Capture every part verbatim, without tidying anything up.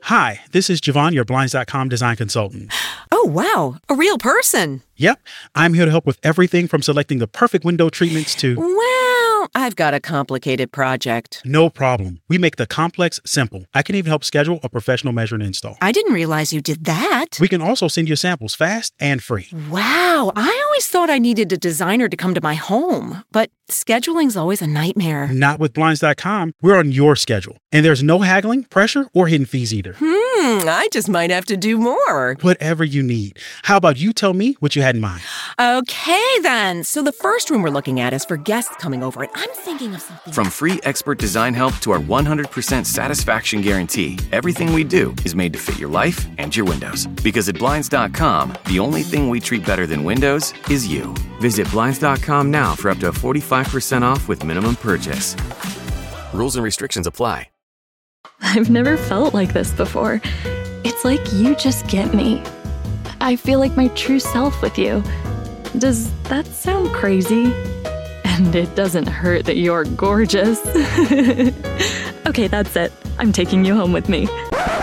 Hi, this is Javon, your Blinds dot com design consultant. Oh, wow. A real person. Yep. I'm here to help with everything from selecting the perfect window treatments to... Well, I've got a complicated project. No problem. We make the complex simple. I can even help schedule a professional measure and install. I didn't realize you did that. We can also send you samples fast and free. Wow. I always thought I needed a designer to come to my home, but scheduling's always a nightmare. Not with Blinds dot com. We're on your schedule. And there's no haggling, pressure, or hidden fees either. Hmm, I just might have to do more. Whatever you need. How about you tell me what you had in mind? Okay, then. So the first room we're looking at is for guests coming over, and I'm thinking of something... From free expert design help to our one hundred percent satisfaction guarantee, everything we do is made to fit your life and your windows. Because at Blinds dot com, the only thing we treat better than windows is you. Visit Blinds dot com now for up to forty-five percent off with minimum purchase. Rules and restrictions apply. I've never felt like this before. It's like you just get me. I feel like my true self with you. Does that sound crazy? And it doesn't hurt that you're gorgeous. Okay, that's it. I'm taking you home with me.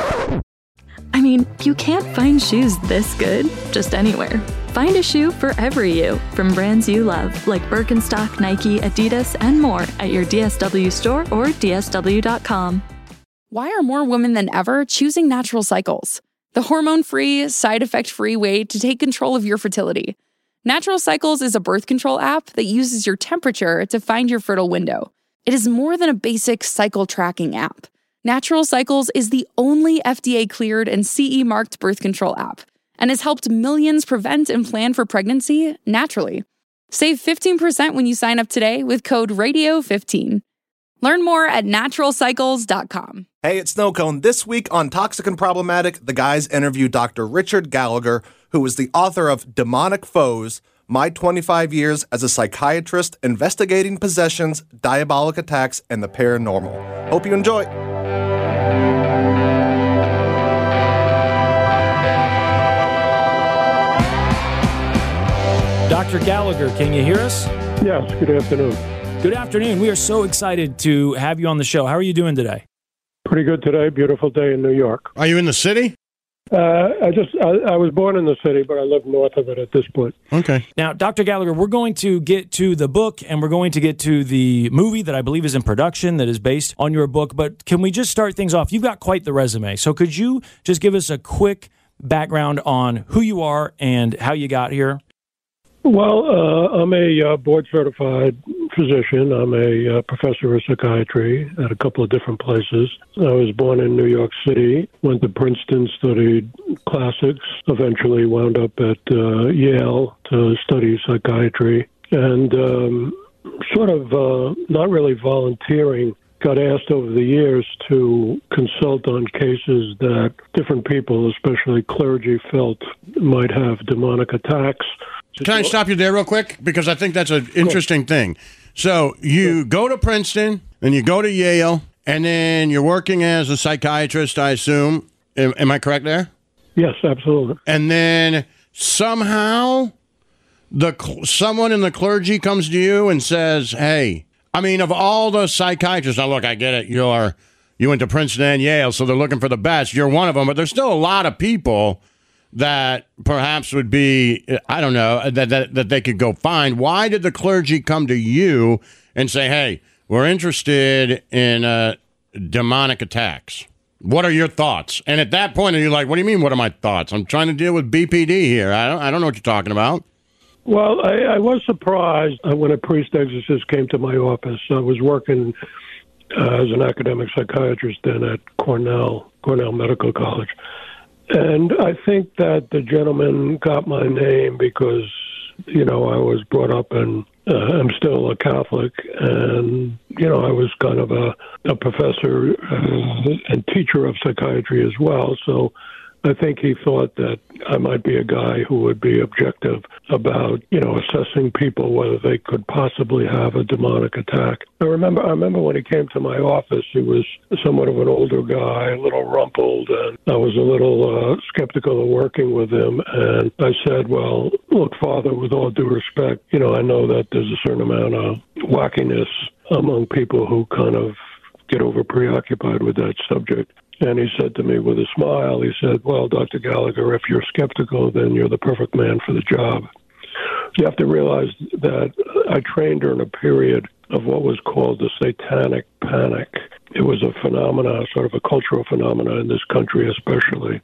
I mean, you can't find shoes this good just anywhere. Find a shoe for every you from brands you love, like Birkenstock, Nike, Adidas, and more at your D S W store or D S W dot com. Why are more women than ever choosing Natural Cycles? The hormone-free, side-effect-free way to take control of your fertility. Natural Cycles is a birth control app that uses your temperature to find your fertile window. It is more than a basic cycle tracking app. Natural Cycles is the only F D A-cleared and C E-marked birth control app and has helped millions prevent and plan for pregnancy naturally. Save fifteen percent when you sign up today with code radio fifteen. Learn more at natural cycles dot com. Hey, it's Snowcone. This week on Toxic and Problematic, the guys interview Doctor Richard Gallagher, who is the author of Demonic Foes, My twenty-five Years as a Psychiatrist Investigating Possessions, Diabolic Attacks, and the Paranormal. Hope you enjoy. Doctor Gallagher, can you hear us? Yes, good afternoon. Good afternoon. We are so excited to have you on the show. How are you doing today? Pretty good today. Beautiful day in New York. Are you in the city? Uh, I just I, I was born in the city, but I live north of it at this point. Okay. Now, Doctor Gallagher, we're going to get to the book, and we're going to get to the movie that I believe is in production that is based on your book. But can we just start things off? You've got quite the resume. So could you just give us a quick background on who you are and how you got here? Well, uh, I'm a uh, board-certified physician. I'm a uh, professor of psychiatry at a couple of different places. I was born in New York City, went to Princeton, studied classics, eventually wound up at uh, Yale to study psychiatry, and um, sort of uh, not really volunteering, got asked over the years to consult on cases that different people, especially clergy, felt might have demonic attacks. Can I stop you there real quick? Because I think that's an interesting thing. So you go to Princeton, and you go to Yale, and then you're working as a psychiatrist, I assume. Am, am I correct there? Yes, absolutely. And then somehow the someone in the clergy comes to you and says, hey, I mean, of all the psychiatrists, now look, I get it. You're, you went to Princeton and Yale, so they're looking for the best. You're one of them, but there's still a lot of people that perhaps would be, I don't know, that, that that they could go find. Why did the clergy come to you and say, hey, we're interested in uh, demonic attacks? What are your thoughts? And at that point, are you like, what do you mean, what are my thoughts? I'm trying to deal with B P D here. I don't, I don't know what you're talking about. Well, I, I was surprised when a priest exorcist came to my office. I was working uh, as an academic psychiatrist then at Cornell, Cornell Medical College. And I think that the gentleman got my name because, you know, I was brought up and uh, I'm still a Catholic. And, you know, I was kind of a, a professor uh, and teacher of psychiatry as well. So I think he thought that I might be a guy who would be objective about, you know, assessing people, whether they could possibly have a demonic attack. I remember, I remember when he came to my office, he was somewhat of an older guy, a little rumpled, and I was a little uh, skeptical of working with him. And I said, well, look, Father, with all due respect, you know, I know that there's a certain amount of wackiness among people who kind of get over preoccupied with that subject. And he said to me with a smile, he said, well, Doctor Gallagher, if you're skeptical, then you're the perfect man for the job. You have to realize that I trained during a period of what was called the Satanic Panic. It was a phenomenon, sort of a cultural phenomenon in this country especially,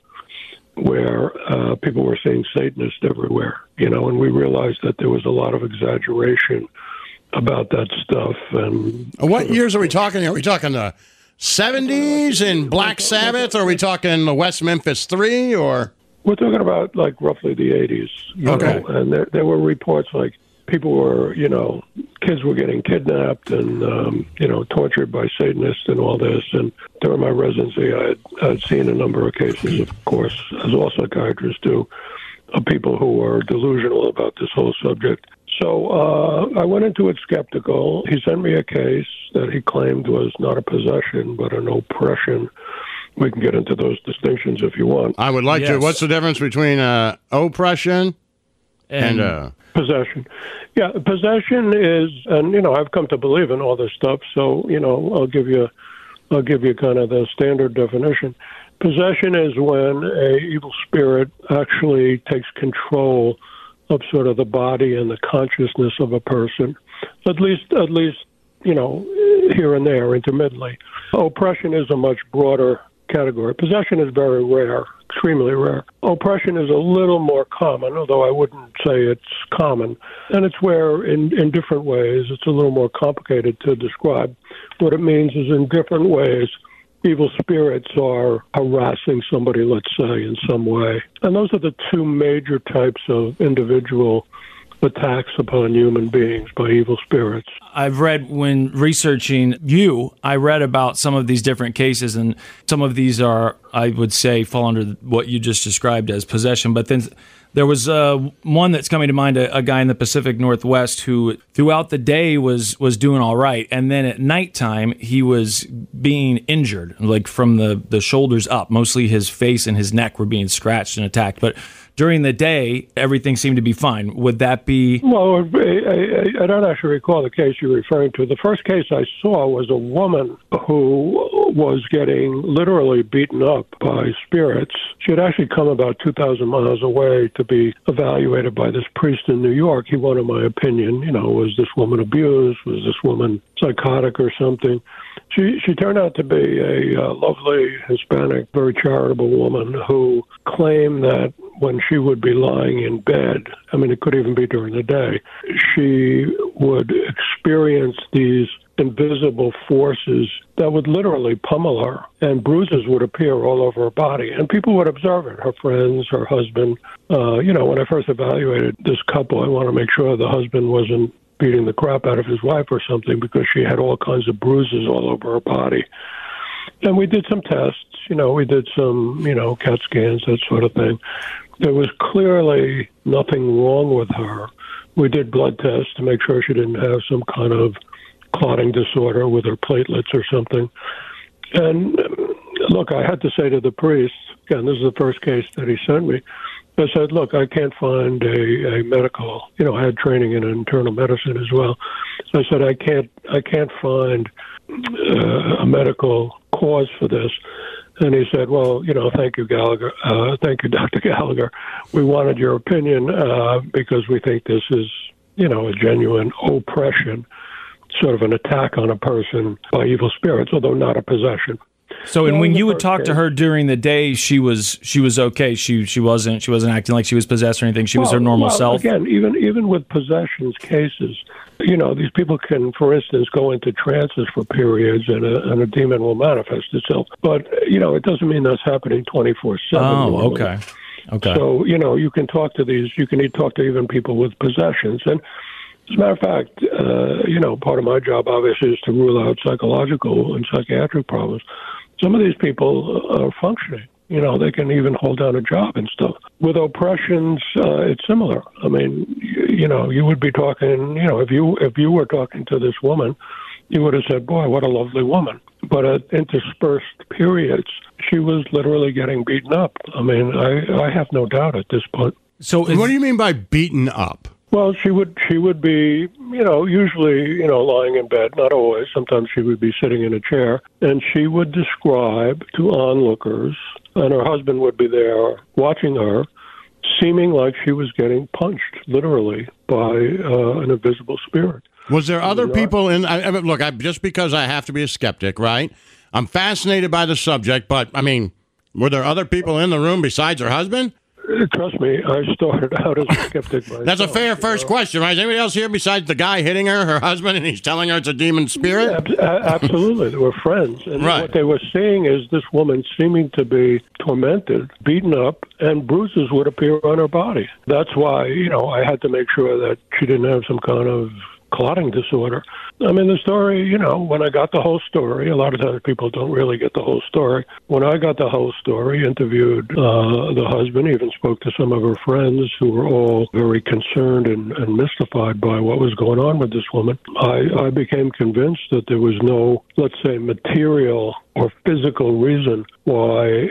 where uh, people were seeing Satanists everywhere, you know, and we realized that there was a lot of exaggeration about that stuff. And what years are we talking? Are we talking the seventies and Black Sabbath, or are we talking the West Memphis Three, or? We're talking about, like, roughly the eighties. You okay. know? And there, there were reports, like, people were, you know, kids were getting kidnapped and, um, you know, tortured by Satanists and all this. And during my residency, I had, I'd seen a number of cases, of course, as all psychiatrists do, of people who were delusional about this whole subject. So uh, I went into it skeptical. He sent me a case that he claimed was not a possession, but an oppression. We can get into those distinctions if you want. I would like yes. to. What's the difference between uh, oppression and, and uh... possession? Yeah, possession is, and you know, I've come to believe in all this stuff. So you know, I'll give you, I'll give you kind of the standard definition. Possession is when a evil spirit actually takes control of sort of the body and the consciousness of a person, at least, at least, you know, here and there, intermittently. Oppression is a much broader category. Possession is very rare, extremely rare. Oppression is a little more common, although I wouldn't say it's common. And it's where, in, in different ways, it's a little more complicated to describe. What it means is in different ways, evil spirits are harassing somebody, let's say, in some way. And those are the two major types of individual attacks upon human beings by evil spirits. I've read, when researching you, I read about some of these different cases, and some of these are, I would say, fall under what you just described as possession. But then there was uh, one that's coming to mind, a, a guy in the Pacific Northwest who throughout the day was was doing all right. And then at nighttime, he was being injured, like from the, the shoulders up. Mostly his face and his neck were being scratched and attacked. But during the day, everything seemed to be fine. Would that be... Well, I, I, I don't actually recall the case you're referring to. The first case I saw was a woman who was getting literally beaten up by spirits. She had actually come about two thousand miles away to be evaluated by this priest in New York. He wanted my opinion. You know, was this woman abused? Was this woman psychotic or something? She she turned out to be a uh, lovely Hispanic, very charitable woman who claimed that when she would be lying in bed, I mean, it could even be during the day, she would experience these invisible forces that would literally pummel her, and bruises would appear all over her body. And people would observe it, her friends, her husband. Uh, you know, when I first evaluated this couple, I want to make sure the husband wasn't beating the crap out of his wife or something, because she had all kinds of bruises all over her body. And we did some tests, you know, we did some, you know, CAT scans, that sort of thing. There was clearly nothing wrong with her. We did blood tests to make sure she didn't have some kind of clotting disorder with her platelets or something. And look, I had to say to the priest, again, this is the first case that he sent me, I said, look, I can't find a, a medical, you know, I had training in internal medicine as well. I said, I can't, I can't find uh, a medical cause for this. And he said, well, you know, thank you, Gallagher. Uh, thank you, Doctor Gallagher. We wanted your opinion uh, because we think this is, you know, a genuine oppression, sort of an attack on a person by evil spirits, although not a possession. So, and when you would talk to her during the day, she was she was okay. She she wasn't she wasn't acting like she was possessed or anything. She was well, her normal well, self. Again, even even with possessions cases, you know, these people can, for instance, go into trances for periods, and a, and a demon will manifest itself. But you know, it doesn't mean that's happening twenty-four seven. Oh, okay, okay. So you know, you can talk to these. You can talk to even people with possessions, and as a matter of fact, uh, you know, part of my job obviously is to rule out psychological and psychiatric problems. Some of these people are functioning. You know, they can even hold down a job and stuff. With oppressions, uh, it's similar. I mean, you, you know, you would be talking, you know, if you if you were talking to this woman, you would have said, boy, what a lovely woman. But at interspersed periods, she was literally getting beaten up. I mean, I, I have no doubt at this point. So what do you mean by beaten up? Well, she would she would be, you know, usually, you know, lying in bed, not always. Sometimes she would be sitting in a chair, and she would describe to onlookers, and her husband would be there watching her, seeming like she was getting punched, literally, by uh, an invisible spirit. Was there other people in? I, I, look, I, just because I have to be a skeptic, right? I'm fascinated by the subject, but, I mean, were there other people in the room besides her husband? Trust me, I started out as a skeptic myself. That's a fair first know? question, right? Is anybody else here besides the guy hitting her, her husband, and he's telling her it's a demon spirit? Yeah, absolutely. They were friends. And right. what they were seeing is this woman seeming to be tormented, beaten up, and bruises would appear on her body. That's why, you know, I had to make sure that she didn't have some kind of clotting disorder. I mean, the story, you know, when I got the whole story, a lot of times people don't really get the whole story. When I got the whole story, interviewed uh, the husband, even spoke to some of her friends who were all very concerned and, and mystified by what was going on with this woman, I, I became convinced that there was no, let's say, material or physical reason why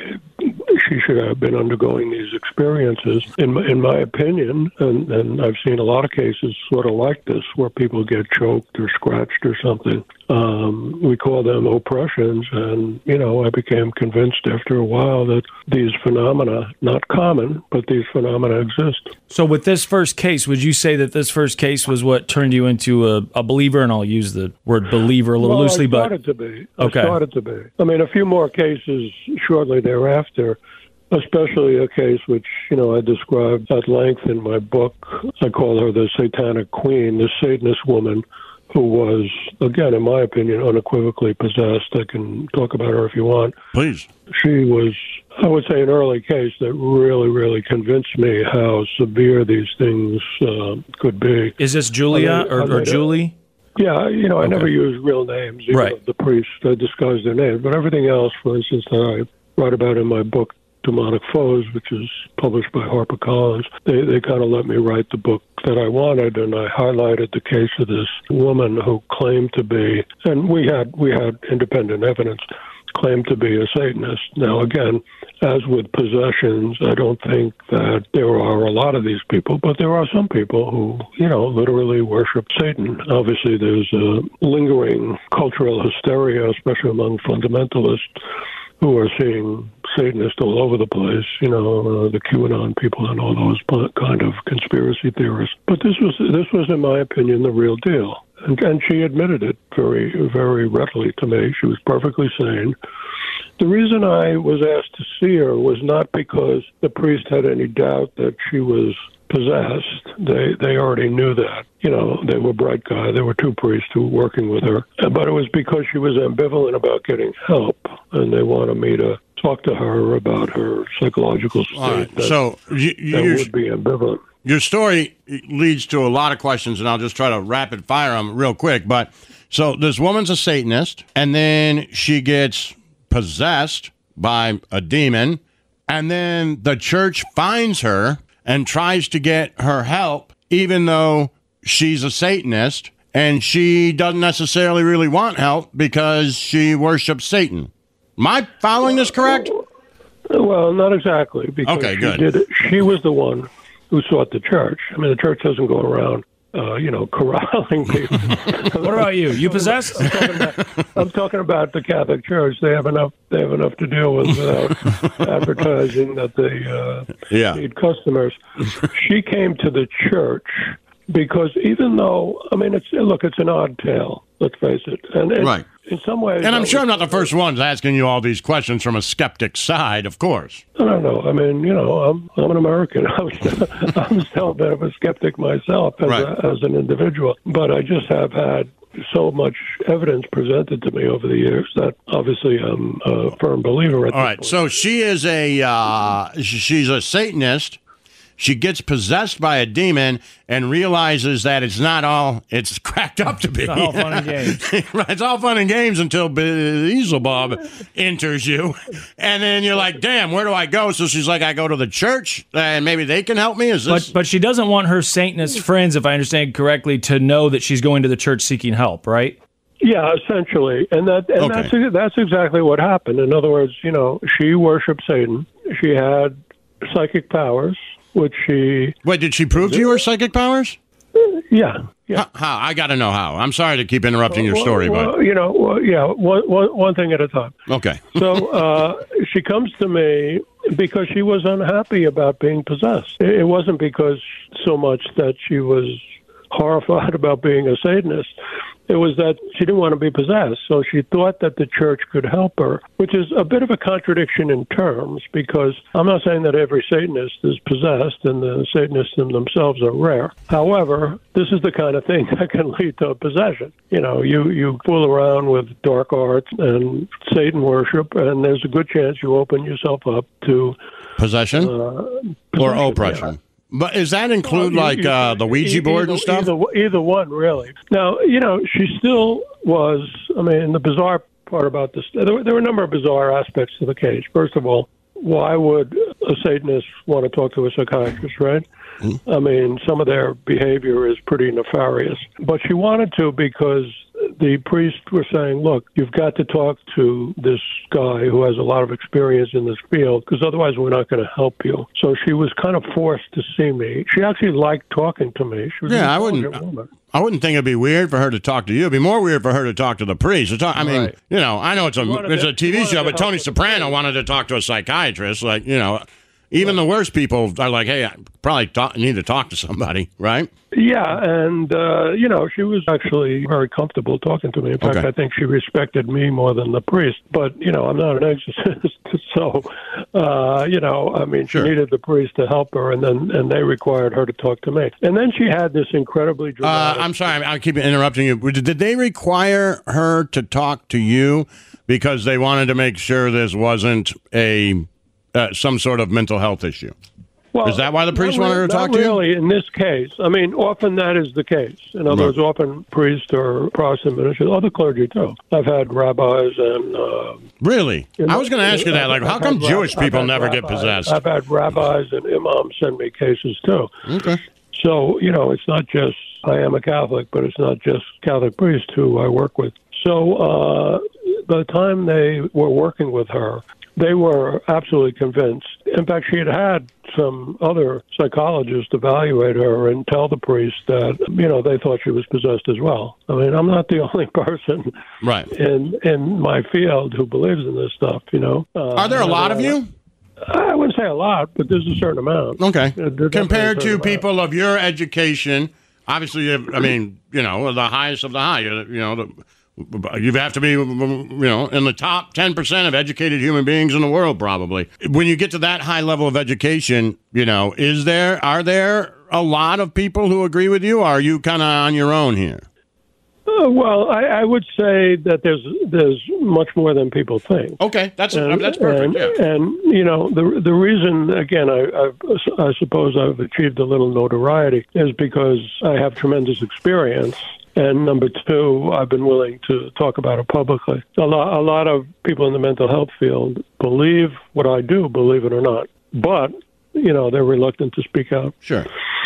she should have been undergoing these experiences. In my, in my opinion, and, and I've seen a lot of cases sort of like this, where people get choked or scratched or something. Um, we call them oppressions, and, you know, I became convinced after a while that these phenomena, not common, but these phenomena exist. So with this first case, would you say that this first case was what turned you into a, a believer? And I'll use the word believer a little well, loosely, I started but... to be. Okay. I started to be. I mean, a few more cases shortly thereafter, especially a case which, you know, I described at length in my book. I call her the Satanic Queen, the Satanist woman who was, again, in my opinion, unequivocally possessed. I can talk about her if you want. Please. She was, I would say, an early case that really, really convinced me how severe these things uh, could be. Is this Julia I mean, or, I mean, or Julie? Yeah, you know, I Okay. never use real names, even Right. of the priests. I disguise their names. But everything else, for instance, that I write about in my book, Demonic Foes, which is published by HarperCollins, they, they kind of let me write the book that I wanted, and I highlighted the case of this woman who claimed to be, and we had we had independent evidence, claimed to be a Satanist. Now, again, as with possessions, I don't think that there are a lot of these people, but there are some people who, you know, literally worship Satan. Obviously, there's a lingering cultural hysteria, especially among fundamentalists, who are seeing Satanists all over the place, you know, uh, the QAnon people and all those kind of conspiracy theorists. But this was, this was, in my opinion, the real deal. And, and she admitted it very, very readily to me. She was perfectly sane. The reason I was asked to see her was not because the priest had any doubt that she was possessed. They they already knew that. You know, they were bright guys. There were two priests who were working with her. But it was because she was ambivalent about getting help, and they wanted me to talk to her about her psychological state. All right. That, So you, that you, would be ambivalent. your story leads to a lot of questions, and I'll just try to rapid fire them real quick. But so this woman's a Satanist, and then she gets possessed by a demon, and then the church finds her and tries to get her help, even though she's a Satanist, and she doesn't necessarily really want help because she worships Satan. Am I following this correct? Well, not exactly. Because Okay, she good. Did it. She was the one who sought the church. I mean, the church doesn't go around, uh, you know, corralling people. What about you? You possessed? I'm talking, about, I'm talking about the Catholic Church. They have enough. They have enough to deal with without advertising that they uh, Yeah. need customers. She came to the church because even though, I mean, it's look, it's an odd tale. Let's face it. And it, Right. in some ways, And I'm that sure was- I'm not the first ones asking you all these questions from a skeptic side, of course. I don't know. I mean, you know, I'm I'm an American. I was, I'm still a bit of a skeptic myself as, Right. a, as an individual, but I just have had so much evidence presented to me over the years that obviously I'm a firm believer at All this right, point. so she is a uh, sh- she's a Satanist. She gets possessed by a demon and realizes that it's not all it's cracked up to be. It's not all fun and games. Right, it's all fun and games until Beelzebub enters you, and then you're like, "Damn, where do I go?" So she's like, "I go to the church, and maybe they can help me." Is this? But but she doesn't want her Satanist friends, if I understand correctly, to know that she's going to the church seeking help, right? Yeah, essentially, and that and Okay. that's that's exactly what happened. In other words, you know, she worshipped Satan. She had psychic powers, which she Wait, did she prove to you her psychic powers? Yeah. Yeah. How? how? I got to know how. I'm sorry to keep interrupting your well, story, well, but you know, well, yeah, one, one, one thing at a time. Okay. So uh, she comes to me because she was unhappy about being possessed. It wasn't because so much that she was horrified about being a Satanist. It was that she didn't want to be possessed. So she thought that the church could help her, which is a bit of a contradiction in terms, because I'm not saying that every Satanist is possessed and the Satanists themselves are rare. However, this is the kind of thing that can lead to a possession. You know, you, you fool around with dark arts and Satan worship, and there's a good chance you open yourself up to possession, uh, or possession, oppression. Yeah. But does that include Well, you- like you- uh, the Ouija either- board and stuff? Either, either one, really. Now, you know, she still was, I mean, the bizarre part about this, there were, there were a number of bizarre aspects to the case. First of all, why would a Satanist want to talk to a psychiatrist, right? Mm-hmm. I mean, some of their behavior is pretty nefarious. But she wanted to because the priests were saying, look, you've got to talk to this guy who has a lot of experience in this field, because otherwise we're not going to help you. So she was kind of forced to see me. She actually liked talking to me. She was Yeah, an I wouldn't- intelligent woman. I wouldn't think it'd be weird for her to talk to you. It'd be more weird for her to talk to the priest. To talk, I mean, Right. you know, I know it's a wanted it's to- a T V wanted show, to but Tony help the Soprano priest. wanted to talk to a psychiatrist. Like, you know, even the worst people are like, hey, I probably talk, need to talk to somebody, right? Yeah, and, uh, you know, she was actually very comfortable talking to me. In fact, Okay. I think she respected me more than the priest. But, you know, I'm not an exorcist, so, uh, you know, I mean, Sure. she needed the priest to help her, and then and they required her to talk to me. And then she had this incredibly Uh, dramatic... I'm sorry, I keep interrupting you. Did did they require her to talk to you because they wanted to make sure this wasn't a uh, some sort of mental health issue? Well, Is that why the priest not wanted her to re- talk not to you? really in this case. I mean, often that is the case. In other Right. words, often priests or Protestant ministers, other clergy too. I've had rabbis and... Uh, Really? you know, I was going to ask you that. Like, I've- how I've come had Jewish rab- people I've had never get rabbis- possessed? I've had rabbis and imams send me cases too. Okay. So, you know, it's not just, I am a Catholic, but it's not just Catholic priests who I work with. So uh, by the time they were working with her, they were absolutely convinced. In fact, she had had some other psychologists evaluate her and tell the priest that, you know, they thought she was possessed as well. I mean, I'm not the only person Right. in in my field who believes in this stuff, you know. Uh, Are there a lot of you? I wouldn't say a lot, but there's a certain amount. Okay. There- there's Compared definitely a to certain amount. people of your education, obviously, you- I mean, you know, the highest of the high. You know, the, you have to be, you know, in the top ten percent of educated human beings in the world, probably. When you get to that high level of education, you know, is there, are there a lot of people who agree with you, or are you kind of on your own here? Uh, well, I, I would say that there's there's much more than people think. Okay, that's And, that's perfect. and, Yeah. and you know the the reason again I I've, I suppose I've achieved a little notoriety is because I have tremendous experience, and number two, I've been willing to talk about it publicly. A lot a lot of people in the mental health field believe what I do, believe it or not, but you know they're reluctant to speak out. Sure.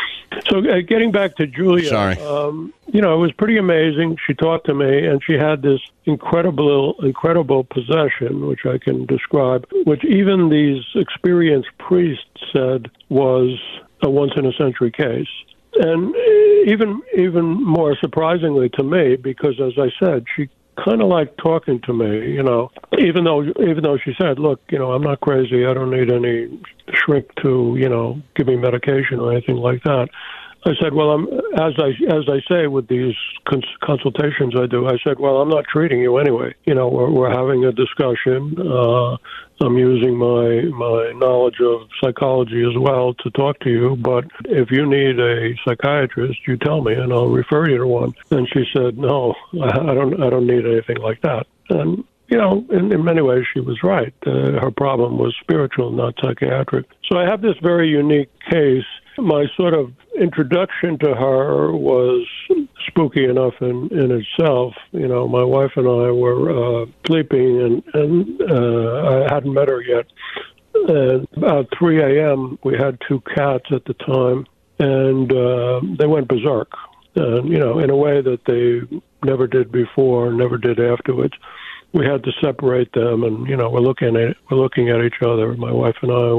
So uh, getting back to Julia, Sorry. Um, you know, it was pretty amazing. She talked to me, and she had this incredible, incredible possession, which I can describe, which even these experienced priests said was a once-in-a-century case. And even even more surprisingly to me, because as I said, she kind of liked talking to me, you know, even though even though she said, look, you know, I'm not crazy. I don't need any shrink to, you know, give me medication or anything like that. I said, well, I'm as I as I say with these cons- consultations I do. I said, well, I'm not treating you anyway. You know, we're, we're having a discussion. Uh, I'm using my my knowledge of psychology as well to talk to you. But if you need a psychiatrist, you tell me, and I'll refer you to one. And she said, no, I, I don't I don't need anything like that. And you know, in, in many ways, she was right. Uh, her problem was spiritual, not psychiatric. So I have this very unique case. My sort of introduction to her was spooky enough in, in itself. You know, my wife and I were uh, sleeping, and, and uh, I hadn't met her yet. And about three a.m., we had two cats at the time, and uh, they went berserk, and, you know, in a way that they never did before, never did afterwards. We had to separate them, and you know we're looking at we're looking at each other. My wife and I would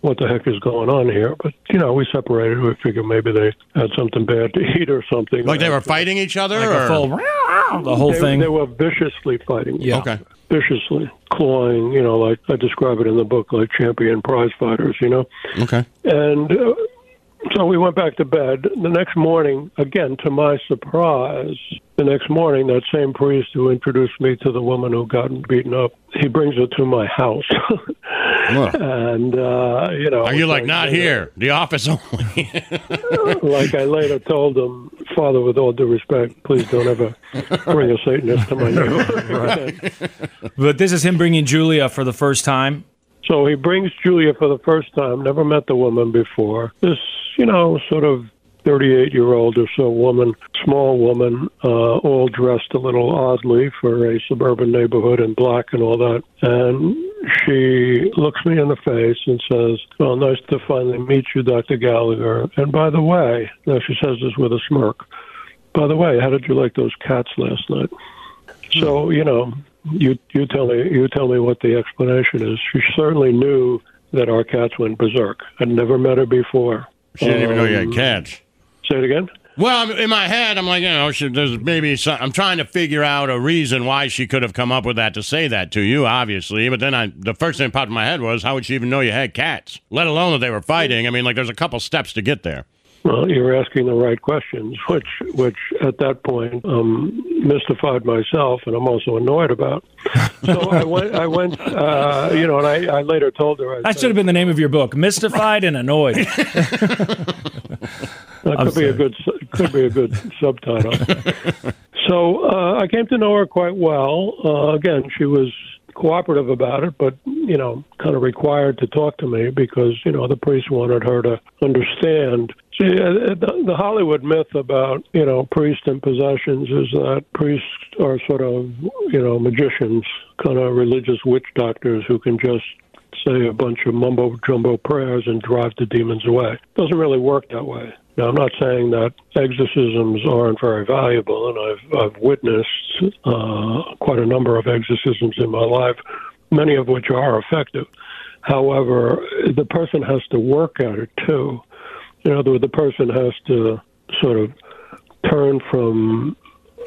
what the heck is going on here. But, you know, we separated. We figured maybe they had something bad to eat or something. Like they were fighting each other? Like or? a full, the whole they, thing? They were viciously fighting. Yeah. Okay. Viciously clawing, you know, like I describe it in the book, like champion prize fighters, you know. Okay. And uh, so we went back to bed. The next morning, again, to my surprise, the next morning, that same priest who introduced me to the woman who got beaten up, he brings her to my house. And, uh, you know. Are you like, like not here, the office only? Like I later told him, Father, with all due respect, please don't ever bring a Satanist to my neighborhood. But this is him bringing Julia for the first time? So he brings Julia for the first time, never met the woman before. This, you know, sort of thirty-eight-year-old or so woman, small woman, uh, all dressed a little oddly for a suburban neighborhood in black and all that. And she looks me in the face and says, well, nice to finally meet you, Doctor Gallagher. And by the way, now she says this with a smirk, by the way, how did you like those cats last night? So, you know, you you tell me you tell me what the explanation is. She certainly knew that our cats went berserk. I'd never met her before. She didn't even know you had Um, cats. Say it again? Well, I'm- in my head, I'm like, you know, she, there's maybe some, I'm trying to figure out a reason why she could have come up with that to say that to you, obviously. But then I, the first thing that popped in my head was, how would she even know you had cats? Let alone that they were fighting. I mean, like, there's a couple steps to get there. Well, you're asking the right questions, which, which at that point, um, mystified myself, and I'm also annoyed about. So I went, I went, uh, you know, and I, I later told her. I That said, should have been the name of your book, Mystified and Annoyed. That I'm could be a good, could be a good subtitle. So uh, I came to know her quite well. Uh, again, she was cooperative about it, but you know, kind of required to talk to me because you know the priest wanted her to understand. See, uh, the, the Hollywood myth about you know priests and possessions is that priests are sort of you know magicians, kind of religious witch doctors who can just say a bunch of mumbo jumbo prayers and drive the demons away. It doesn't really work that way. Now, I'm not saying that exorcisms aren't very valuable, and I've, I've witnessed uh, quite a number of exorcisms in my life, many of which are effective. However, the person has to work at it, too. You know, the, the person has to sort of turn from,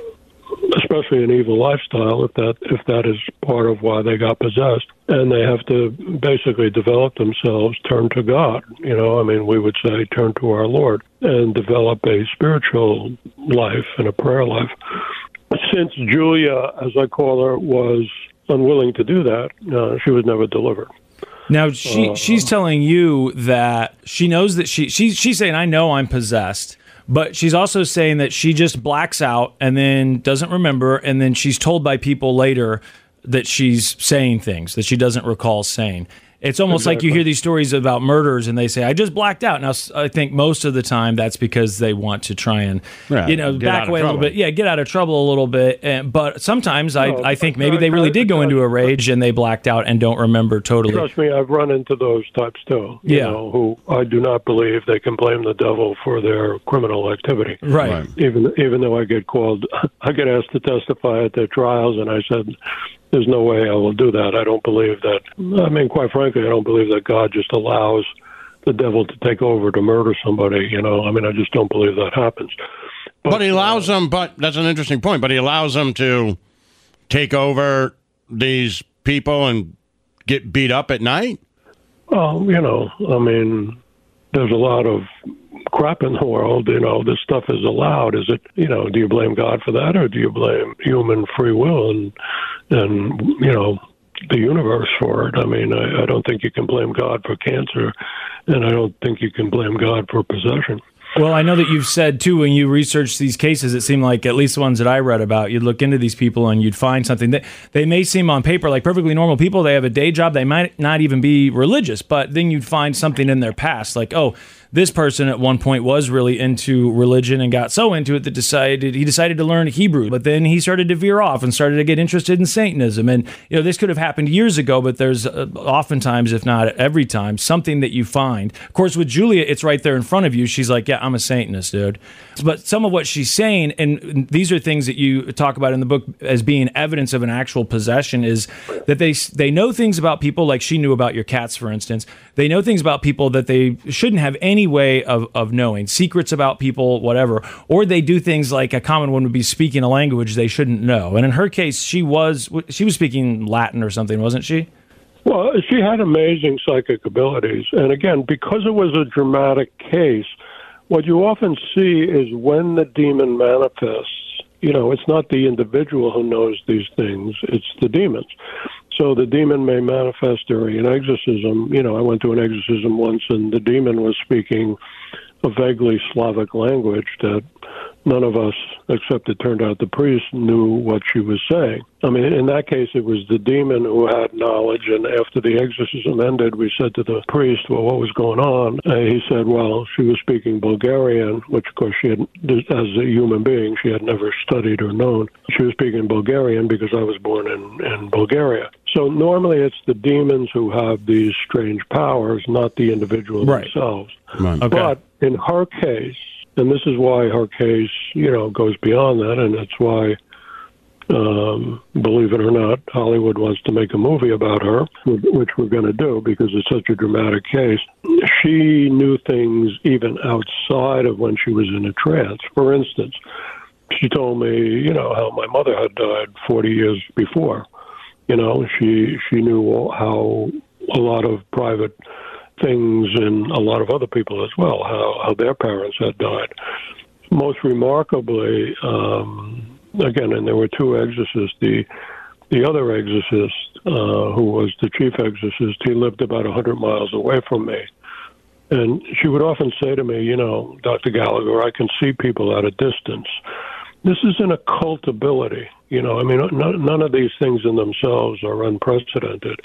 especially an evil lifestyle, if that if that is part of why they got possessed, and they have to basically develop themselves, turn to God. You know, I mean, we would say turn to our Lord and develop a spiritual life and a prayer life. Since Julia, as I call her, was unwilling to do that, uh, she was never delivered. Now she Uh, she's telling you that she knows that she she's she's saying, I know I'm possessed. But she's also saying that she just blacks out and then doesn't remember, and then she's told by people later that she's saying things that she doesn't recall saying. It's almost like you hear these stories about murders and they say, I just blacked out. Now, I think most of the time that's because they want to try and, Yeah, you know, get back out of away a little trouble. bit. Yeah, get out of trouble a little bit. And, but sometimes I, No, I think but- maybe they really did go but- into a rage and they blacked out and don't remember totally. Trust me, I've run into those types too. You Yeah. know, who I do not believe they can blame the devil for their criminal activity. Right. Right. Even even though I get called, I get asked to testify at their trials, and I said, "There's no way I will do that. I don't believe that. I mean, quite frankly, I don't believe that God just allows the devil to take over to murder somebody. You know, I mean, I just don't believe that happens." But he allows them, but that's an interesting point, but he allows them to take over these people and get beat up at night? Well, you know, I mean, there's a lot of crap in the world. You know, this stuff is allowed. Is it, you know, do you blame God for that, or do you blame human free will and, and you know, the universe for it? I mean, I, I don't think you can blame God for cancer, and I don't think you can blame God for possession. Well, I know that you've said, too, when you research these cases, it seemed like, at least the ones that I read about, you'd look into these people and you'd find something that they may seem on paper like perfectly normal people. They have a day job. They might not even be religious, but then you'd find something in their past like, oh, this person at one point was really into religion and got so into it that decided he decided to learn Hebrew, but then he started to veer off and started to get interested in Satanism. And, you know, this could have happened years ago, but there's uh, oftentimes, if not every time, something that you find. Of course, with Julia, it's right there in front of you. She's like, yeah, I'm a Satanist, dude. But some of what she's saying, and these are things that you talk about in the book as being evidence of an actual possession, is that they they know things about people, like she knew about your cats, for instance. They know things about people that they shouldn't have any way of, of knowing, secrets about people, whatever. Or they do things like a common one would be speaking a language they shouldn't know. And in her case, she was she was speaking Latin or something, wasn't she? Well, she had amazing psychic abilities. And again, because it was a dramatic case, what you often see is when the demon manifests, you know, it's not the individual who knows these things, it's the demons. So the demon may manifest during an exorcism. You know, I went to an exorcism once, and the demon was speaking a vaguely Slavic language that none of us, except it turned out the priest, knew what she was saying. I mean, in that case, it was the demon who had knowledge, and after the exorcism ended, we said to the priest, well, what was going on? And he said, well, she was speaking Bulgarian, which, of course, she had, as a human being, she had never studied or known. She was speaking Bulgarian because I was born in, in Bulgaria. So normally it's the demons who have these strange powers, not the individuals right. themselves. Right. Okay. But in her case, and this is why her case, you know, goes beyond that, and it's why, um, believe it or not, Hollywood wants to make a movie about her, which we're going to do because it's such a dramatic case. She knew things even outside of when she was in a trance. For instance, she told me, you know, how my mother had died forty years before. You know, she she knew how a lot of private things and a lot of other people as well, how, how their parents had died. Most remarkably, um, again, and there were two exorcists, the the other exorcist, uh, who was the chief exorcist, he lived about one hundred miles away from me. And she would often say to me, you know, Doctor Gallagher, I can see people at a distance. This is an occult ability. You know, I mean, none, none of these things in themselves are unprecedented.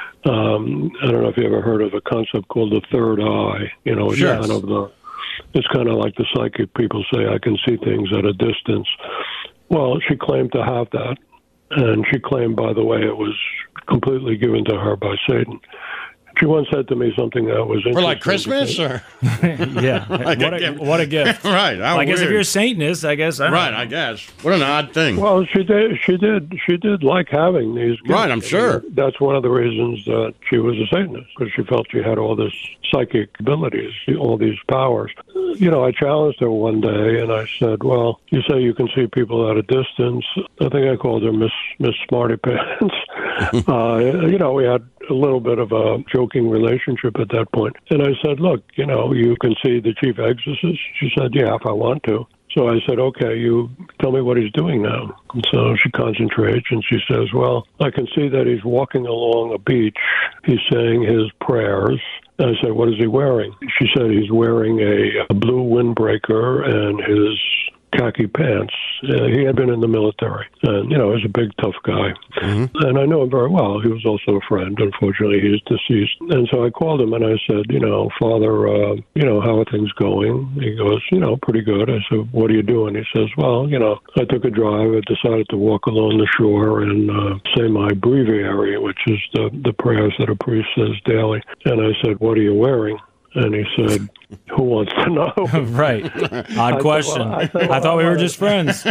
Um, I don't know if you ever heard of a concept called the third eye. You know, it's Sure. kind of the, it's kind of like the psychic people say, I can see things at a distance. Well, she claimed to have that, and she claimed, by the way, it was completely given to her by Satan. She once said to me something that was interesting. For like Christmas, or yeah, Like what, a a, gift. what a gift. right? How I guess if weird. you're a Satanist, I guess. I don't right, know. I guess. What an odd thing. Well, she did. She did. She did like having these gifts. Right, I'm sure. That's one of the reasons that she was a Satanist, because she felt she had all this psychic abilities, all these powers. You know, I challenged her one day, and I said, "Well, you say you can see people at a distance." I think I called her Miss Miss Smarty Pants. uh, you know, we had a little bit of a joking relationship at that point. And I said, look, you know, you can see the chief exorcist. She said, yeah, if I want to. So I said, okay, you tell me what he's doing now. And so she concentrates and she says, well, I can see that he's walking along a beach. He's saying his prayers. And I said, what is he wearing? She said he's wearing a, a blue windbreaker and his khaki pants. Uh, he had been in the military, and you know, he was a big, tough guy. Mm-hmm. And I know him very well. He was also a friend. Unfortunately, he's deceased. And so I called him and I said, you know, Father, uh, you know, how are things going? He goes, you know, pretty good. I said, what are you doing? He says, well, you know, I took a drive. I decided to walk along the shore and uh, say my breviary, which is the, the prayers that a priest says daily. And I said, what are you wearing? And he said, who wants to know? Right. Odd question. I, I, said, well, I, said, well, thought we I were wanna, just friends.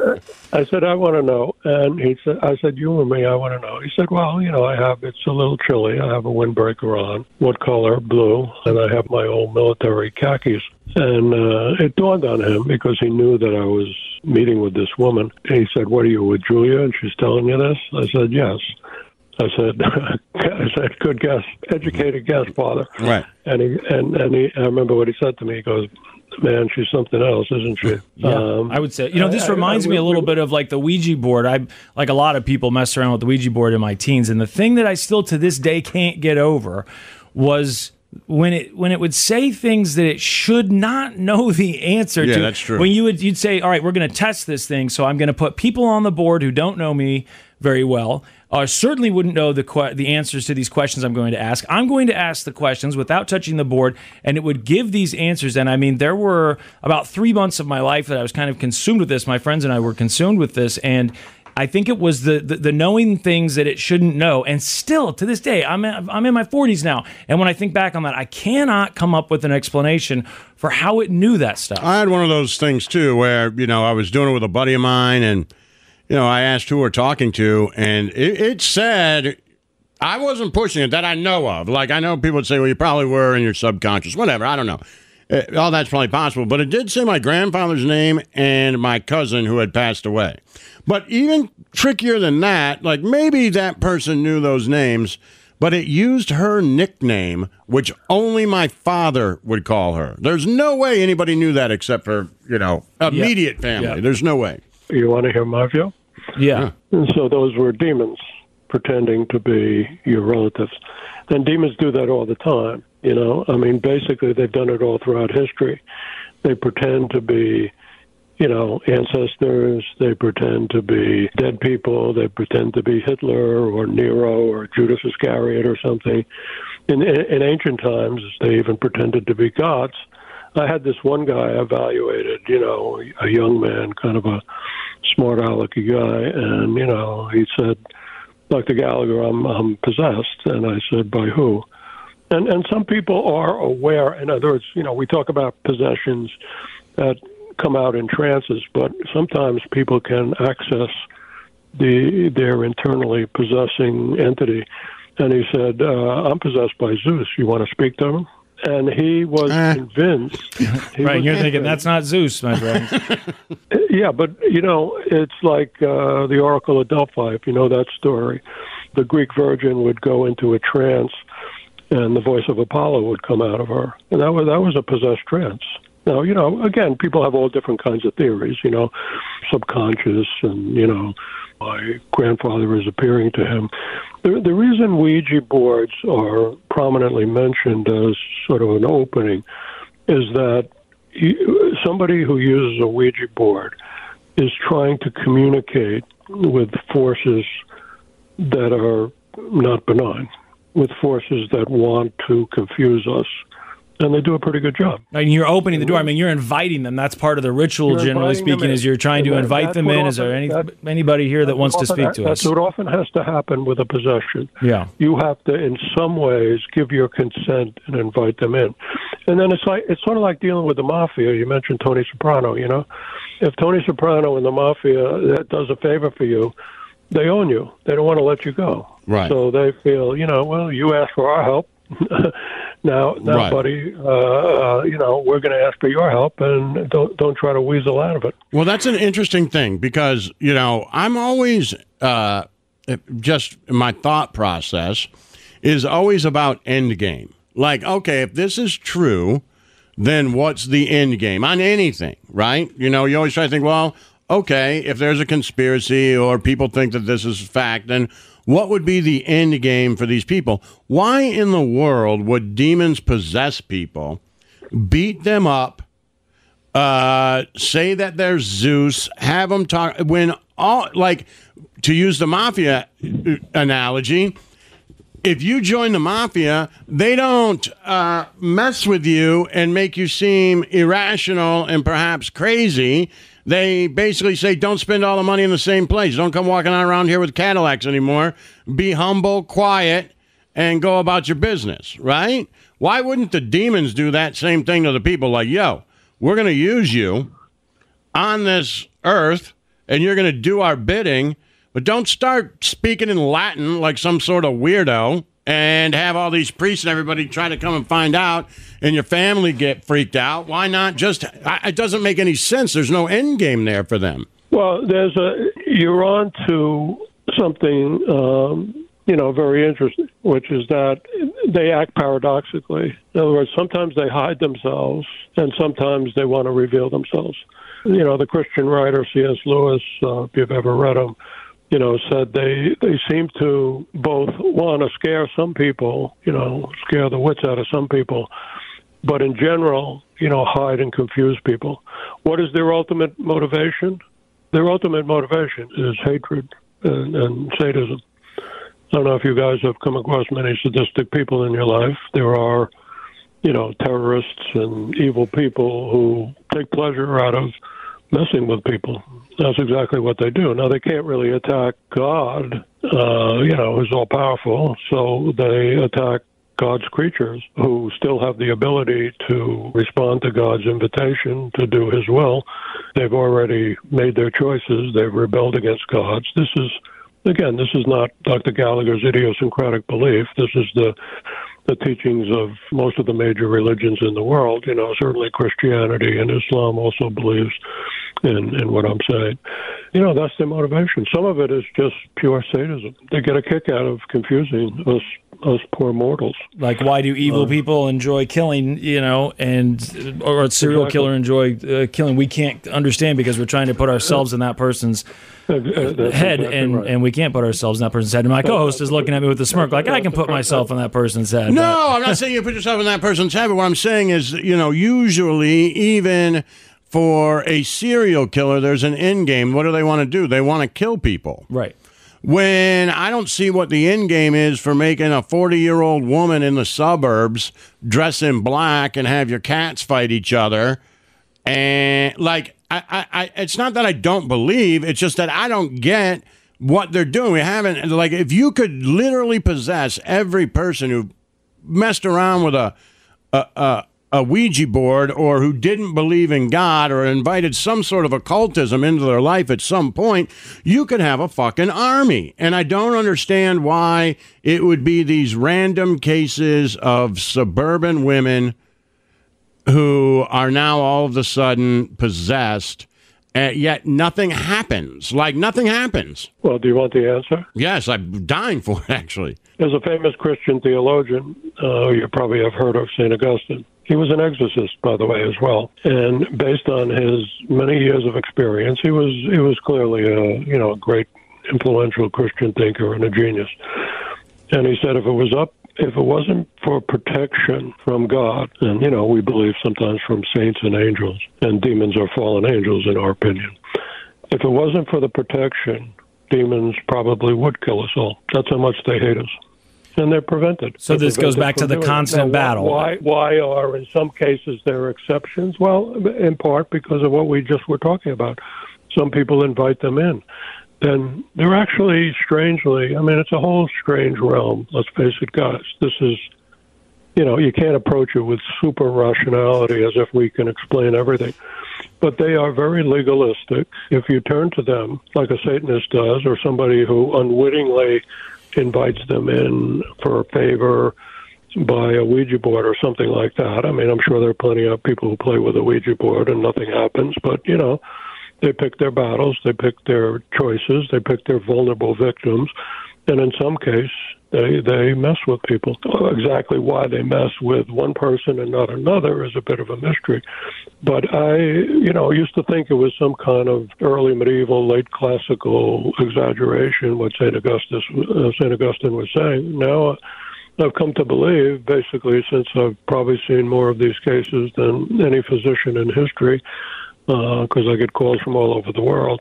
I said, I want to know. And he said, I said, you and me, I want to know. He said, well, you know, I have, it's a little chilly. I have a windbreaker on. What color? Blue. And I have my old military khakis. And uh, it dawned on him because he knew that I was meeting with this woman. He said, what are you, with Julia? And she's telling you this? I said, yes. I said, I said, good guess, educated guess, Father. Right. And he, and, and he, I remember what he said to me. He goes, man, she's something else, isn't she? Yeah, um, I would say. You know, this I, reminds I, I, me a little we, bit of like the Ouija board. I like a lot of people messed around with the Ouija board in my teens, and the thing that I still to this day can't get over was when it when it would say things that it should not know the answer yeah, to. Yeah, that's true. When you would you'd say, all right, we're going to test this thing, so I'm going to put people on the board who don't know me very well. Uh, certainly wouldn't know the que- the answers to these questions I'm going to ask. I'm going to ask the questions without touching the board, and it would give these answers. And I mean, there were about three months of my life that I was kind of consumed with this. My friends and I were consumed with this, and I think it was the, the the knowing things that it shouldn't know. And still, to this day, I'm in, I'm in my forties now. And when I think back on that, I cannot come up with an explanation for how it knew that stuff. I had one of those things, too, where, you know, I was doing it with a buddy of mine, and, you know, I asked who we're talking to, and it, it said, I wasn't pushing it that I know of. Like, I know people would say, well, you probably were in your subconscious, whatever, I don't know. Uh, all that's probably possible, but it did say my grandfather's name and my cousin who had passed away. But even trickier than that, like maybe that person knew those names, but it used her nickname, which only my father would call her. There's no way anybody knew that except for, you know, immediate yeah. family. Yeah. There's no way. You want to hear my view? Yeah. And so those were demons pretending to be your relatives. And demons do that all the time, you know. I mean, basically, they've done it all throughout history. They pretend to be, you know, ancestors. They pretend to be dead people. They pretend to be Hitler or Nero or Judas Iscariot or something. In, in, in ancient times, they even pretended to be gods. I had this one guy evaluated, you know, a young man, kind of a smart alecky guy, and, you know, he said, Doctor Gallagher, I'm, I'm possessed. And I said, by who? And and some people are aware. In other words, you know, we talk about possessions that come out in trances, but sometimes people can access the their internally possessing entity. And he said, uh, I'm possessed by Zeus. You want to speak to him? And he was uh. convinced. He right, was you're convinced. thinking, that's not Zeus, my friend. Yeah, but, you know, it's like uh, the Oracle of Delphi, if you know that story. The Greek virgin would go into a trance, and the voice of Apollo would come out of her. And that was, that was a possessed trance. Now, you know, again, people have all different kinds of theories, you know, subconscious and, you know, my grandfather is appearing to him. The, the reason Ouija boards are prominently mentioned as sort of an opening is that you, somebody who uses a Ouija board is trying to communicate with forces that are not benign, with forces that want to confuse us. And they do a pretty good job. I mean, you're opening the door. I mean, you're inviting them. That's part of the ritual, You're generally inviting speaking, is you're trying to And that- invite that's them what in. Is there any often- that- anybody here that wants to often speak ha- to That's us? what often has to happen with a possession. Yeah. You have to, in some ways, give your consent and invite them in. And then it's like it's sort of like dealing with the mafia. You mentioned Tony Soprano, you know. If Tony Soprano and the mafia that does a favor for you, they own you. They don't want to let you go. Right. So they feel, you know, well, you asked for our help. now, now, Right. buddy, uh, uh, you know, we're going to ask for your help, and don't don't try to weasel out of it. Well, that's an interesting thing because, you know, I'm always, uh, just my thought process is always about end game. Like, okay, if this is true, then what's the end game on anything, right? You know, you always try to think, well, okay, if there's a conspiracy or people think that this is fact, then what would be the end game for these people? Why in the world would demons possess people, beat them up, uh, say that they're Zeus, have them talk, when all, like, to use the mafia analogy, if you join the mafia, they don't uh, mess with you and make you seem irrational and perhaps crazy. They basically say, don't spend all the money in the same place. Don't come walking around here with Cadillacs anymore. Be humble, quiet, and go about your business, right? Why wouldn't the demons do that same thing to the people? Like, yo, we're going to use you on this earth, and you're going to do our bidding, but don't start speaking in Latin like some sort of weirdo and have all these priests and everybody try to come and find out, and your family get freaked out. Why not just, it doesn't make any sense. There's no end game there for them. Well, there's a, you're on to something, um, you know, very interesting, which is that they act paradoxically. In other words, sometimes they hide themselves, and sometimes they want to reveal themselves. You know, the Christian writer C S Lewis, uh, if you've ever read him, you know, said they, they seem to both want to scare some people, you know, scare the wits out of some people, but in general, you know, hide and confuse people. What is their ultimate motivation? Their ultimate motivation is hatred and, and sadism. I don't know if you guys have come across many sadistic people in your life. There are, you know, terrorists and evil people who take pleasure out of messing with people. That's exactly what they do. Now, they can't really attack God, uh, you know, who's all-powerful, so they attack God's creatures who still have the ability to respond to God's invitation to do his will. They've already made their choices. They've rebelled against God's. This is, again, this is not Doctor Gallagher's idiosyncratic belief. This is the the teachings of most of the major religions in the world. You know, certainly Christianity and Islam also believes in, in what I'm saying. You know, that's their motivation. Some of it is just pure sadism. They get a kick out of confusing us us poor mortals. Like, why do evil uh, people enjoy killing, you know, and or a serial exactly. killer enjoy uh, killing? We can't understand because we're trying to put ourselves in that person's uh, head, exactly and, right. and we can't put ourselves in that person's head. And my co-host is looking at me with a smirk like, I can put myself in that person's head. No, but. I'm not saying you put yourself in that person's head, but what I'm saying is, you know, usually even for a serial killer, there's an end game. What do they want to do? They want to kill people. Right. When I don't see what the end game is for making a forty-year-old woman in the suburbs dress in black and have your cats fight each other. And, like, I, I, I, it's not that I don't believe. It's just that I don't get what they're doing. We haven't, like, if you could literally possess every person who messed around with a, a, a a Ouija board or who didn't believe in God or invited some sort of occultism into their life at some point, you could have a fucking army. And I don't understand why it would be these random cases of suburban women who are now all of a sudden possessed, and yet nothing happens. Like, nothing happens. Well, do you want the answer? Yes, I'm dying for it, actually. There's a famous Christian theologian, uh, you probably have heard of, Saint Augustine. He was an exorcist, by the way, as well. And based on his many years of experience, he was he was clearly a you know a great influential Christian thinker and a genius. And he said if it was up, if it wasn't for protection from God, and you know we believe sometimes from saints and angels, and demons are fallen angels in our opinion. If it wasn't for the protection, demons probably would kill us all. That's how much they hate us. And they're prevented. So they're this prevented goes back to the constant now, battle. Why, why are, in some cases, there exceptions? Well, in part because of what we just were talking about. Some people invite them in. Then they're actually, strangely, I mean, it's a whole strange realm. Let's face it, guys. This is, you know, you can't approach it with super rationality as if we can explain everything. But they are very legalistic. If you turn to them, like a Satanist does, or somebody who unwittingly invites them in for a favor by a Ouija board or something like that. I mean, I'm sure there are plenty of people who play with a Ouija board and nothing happens, but, you know, they pick their battles, they pick their choices, they pick their vulnerable victims, and in some case, they, they mess with people. Exactly why they mess with one person and not another is a bit of a mystery. But I, you know, used to think it was some kind of early medieval, late classical exaggeration, what Saint Augustus, uh, Saint Augustine was saying. Now, I've come to believe, basically, since I've probably seen more of these cases than any physician in history, because uh, I get calls from all over the world,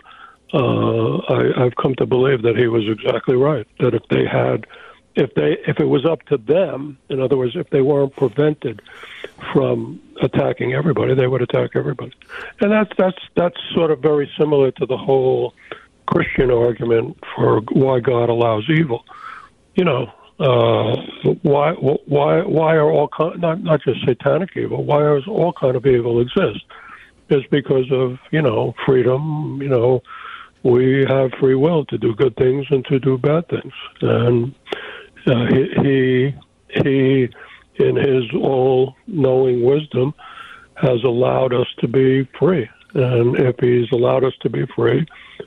uh, I, I've come to believe that he was exactly right, that if they had If they, if it was up to them, in other words, if they weren't prevented from attacking everybody, they would attack everybody, and that's that's that's sort of very similar to the whole Christian argument for why God allows evil. You know, uh, why why why are all kind, not not just satanic evil? Why does all kind of evil exist? It's because of you know freedom. You know, we have free will to do good things and to do bad things, and Uh, he, he, he, in his all-knowing wisdom, has allowed us to be free. And if he's allowed us to be free,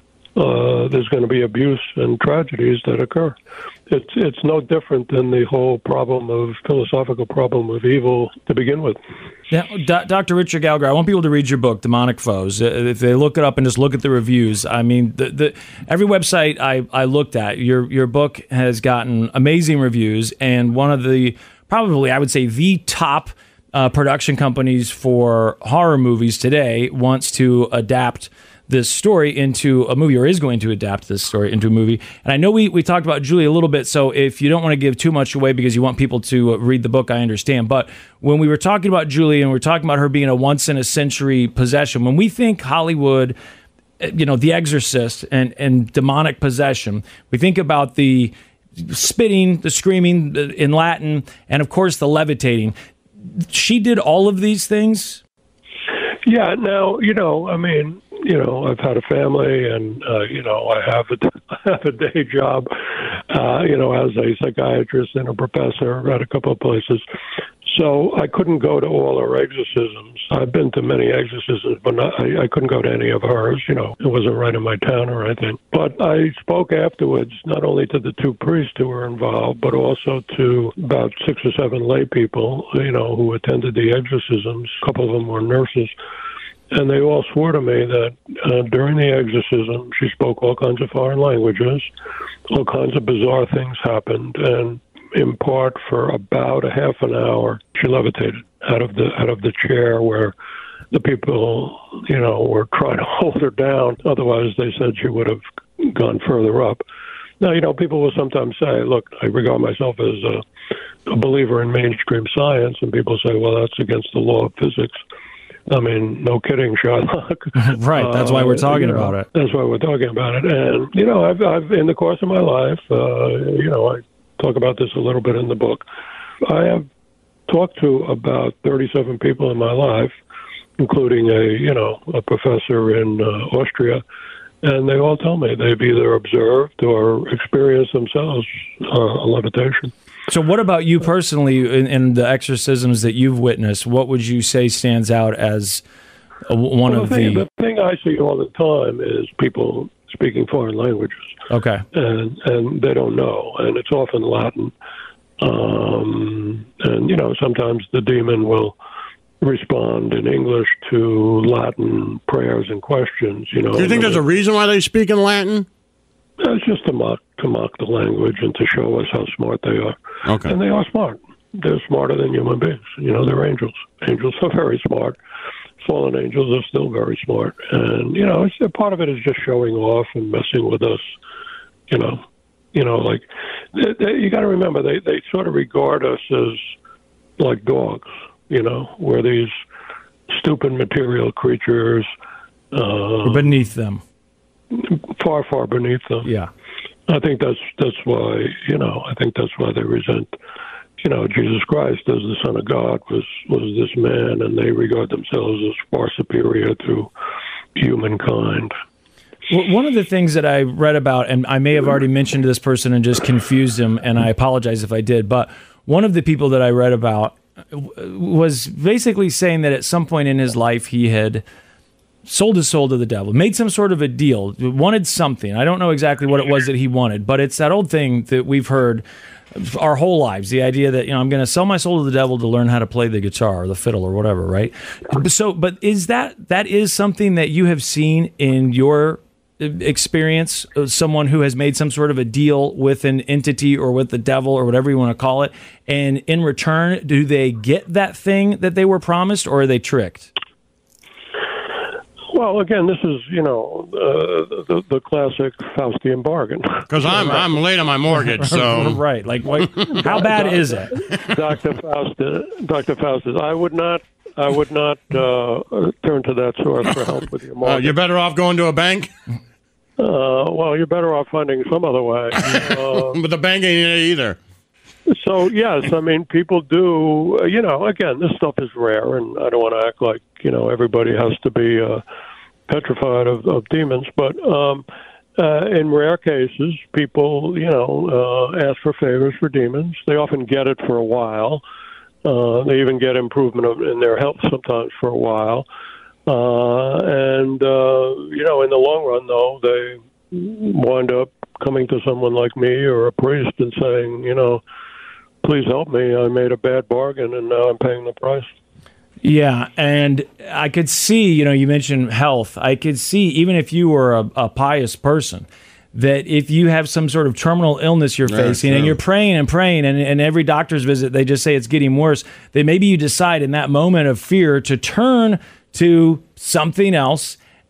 uh, there's going to be abuse and tragedies that occur. It's it's no different than the whole problem of philosophical problem of evil to begin with. Yeah, Do- Doctor Richard Gallagher, I want people to read your book, Demonic Foes. If they look it up and just look at the reviews, I mean, the, the every website I, I looked at, your your book has gotten amazing reviews, and one of the, probably, I would say, the top uh, production companies for horror movies today wants to adapt this story into a movie, or is going to adapt this story into a movie. And I know we, we talked about Julie a little bit, so if you don't want to give too much away because you want people to read the book, I understand. But when we were talking about Julie and we were talking about her being a once-in-a-century possession, when we think Hollywood, you know, The Exorcist and, and demonic possession, we think about the spitting, the screaming in Latin, and of course the levitating. She did all of these things? Yeah, now, you know, I mean, you know, I've had a family and, uh, you know, I have a, I have a day job, uh, you know, as a psychiatrist and a professor at a couple of places. So I couldn't go to all her exorcisms. I've been to many exorcisms, but not, I, I couldn't go to any of hers. You know, it wasn't right in my town or anything. But I spoke afterwards, not only to the two priests who were involved, but also to about six or seven lay people, you know, who attended the exorcisms. A couple of them were nurses. And they all swore to me that uh, during the exorcism, she spoke all kinds of foreign languages, all kinds of bizarre things happened, and in part for about a half an hour, she levitated out of the out of the chair where the people, you know, were trying to hold her down. Otherwise, they said she would have gone further up. Now, you know, people will sometimes say, look, I regard myself as a, a believer in mainstream science, and people say, well, that's against the law of physics. I mean, no kidding, Shylock. Right, that's why we're talking uh, you know, about it. That's why we're talking about it. And, you know, I've, I've in the course of my life, uh, you know, I talk about this a little bit in the book. I have talked to about thirty-seven people in my life, including a, you know, a professor in uh, Austria, and they all tell me they've either observed or experienced themselves uh, levitation. So what about you personally in, in the exorcisms that you've witnessed? What would you say stands out as a, one well, of the thing, the... The thing I see all the time is people speaking foreign languages. Okay. And and they don't know, and it's often Latin. Um, and, you know, sometimes the demon will respond in English to Latin prayers and questions, you know. Do you think there's a reason why they speak in Latin? It's just to mock, to mock the language and to show us how smart they are. Okay. And they are smart. They're smarter than human beings. You know, they're angels. Angels are very smart. Fallen angels are still very smart. And, you know, it's, a part of it is just showing off and messing with us, you know. You know, like, they, they, you got to remember, they, they sort of regard us as like dogs, you know, we're these stupid material creatures. Uh, We're beneath them. Far, far beneath them. Yeah. I think that's that's why, you know, I think that's why they resent, you know, Jesus Christ as the Son of God was, was this man, and they regard themselves as far superior to humankind. Well, one of the things that I read about, and I may have already mentioned to this person and just confused him, and I apologize if I did, but one of the people that I read about was basically saying that at some point in his life he had sold his soul to the devil, made some sort of a deal, wanted something. I don't know exactly what it was that he wanted, but it's that old thing that we've heard our whole lives, the idea that, you know, I'm going to sell my soul to the devil to learn how to play the guitar or the fiddle or whatever, right? So, but is that, that is something that you have seen in your experience, someone who has made some sort of a deal with an entity or with the devil or whatever you want to call it, and in return, do they get that thing that they were promised, or are they tricked? Well, again, this is, you know, uh, the, the classic Faustian bargain. Because I'm I'm late on my mortgage, so right. Like, what, how bad is it, Doctor Faustus? Doctor Faustus, I would not, I would not uh, turn to that source for help with your mortgage. Uh, you're better off going to a bank. Uh, well, you're better off finding some other way. Uh, but the bank ain't in it either. So, yes, I mean, people do, uh, you know, again, this stuff is rare, and I don't want to act like, you know, everybody has to be uh, petrified of, of demons. But um, uh, in rare cases, people, you know, uh, ask for favors for demons. They often get it for a while. Uh, they even get improvement in their health sometimes for a while. Uh, and, uh, you know, in the long run, though, they wind up coming to someone like me or a priest and saying, you know, please help me. I made a bad bargain, and now I'm paying the price. Yeah, and I could see, you know, you mentioned health. I could see, even if you were a, a pious person, that if you have some sort of terminal illness you're yeah, facing, true. and you're praying and praying, and, and every doctor's visit, they just say it's getting worse, that maybe you decide in that moment of fear to turn to something else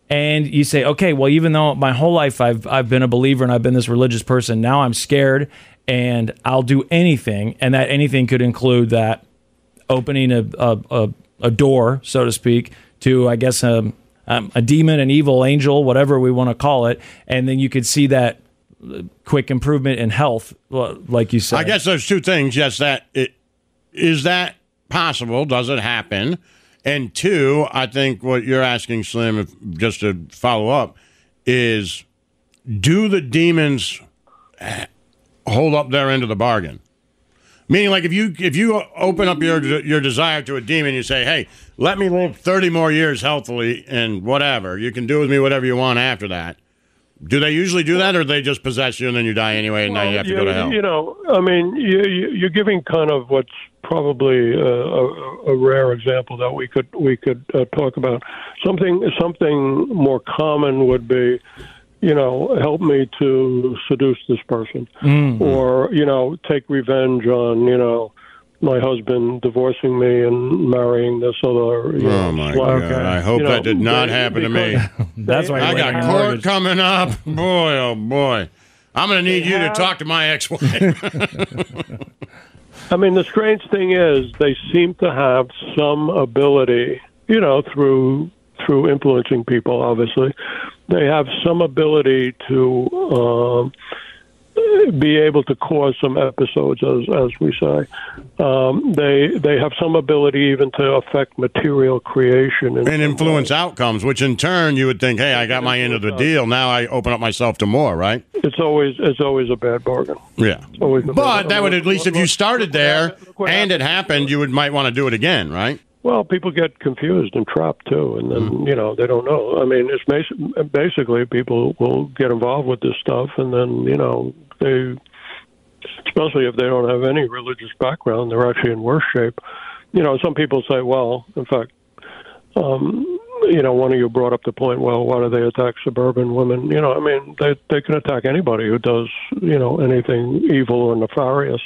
And you say, okay, well, even though my whole life I've I've been a believer and I've been this religious person, now I'm scared and I'll do anything. And that anything could include that opening a a, a, a door, so to speak, to, I guess, a, um, a demon, an evil angel, whatever we want to call it. And then you could see that quick improvement in health, like you said. I guess there's two things. Yes, that it, is that possible? Does it happen? And two, I think what you're asking, Slim, if, just to follow up, is do the demons hold up their end of the bargain? Meaning, like, if you if you open up your your desire to a demon, you say, hey, let me live thirty more years healthily and whatever. You can do with me whatever you want after that. Do they usually do that, or do they just possess you and then you die anyway and well, now you have to you, go to hell? You know, I mean, you, you, you're giving kind of what's probably a, a, a rare example that we could we could uh, talk about. Something something more common would be, you know, help me to seduce this person, mm-hmm. or, you know, take revenge on, you know, my husband divorcing me and marrying this other. You oh know, my slag. God! I hope you that know, did not they, happen to me. That's why I got court mortgage. coming up. Boy, oh boy! I'm going to need they you have, to talk to my ex-wife. I mean, the strange thing is, they seem to have some ability, you know, through through influencing people. Obviously, they have some ability to. Um, be able to cause some episodes, as as we say. Um, they they have some ability even to affect material creation and influence outcomes, which in turn you would think, hey, I got my end of the deal. Now I open up myself to more, right? It's always it's always a bad bargain. Yeah, but that would at least if you started there and it happened, you would might want to do it again, right? Well, people get confused and trapped too, and then mm-hmm. you know they don't know. I mean, it's basi- basically people will get involved with this stuff, and then you know they, especially if they don't have any religious background, they're actually in worse shape. You know, some people say, well, in fact, um, you know, one of you brought up the point. Well, why do they attack suburban women? You know, I mean, they they can attack anybody who does you know anything evil or nefarious.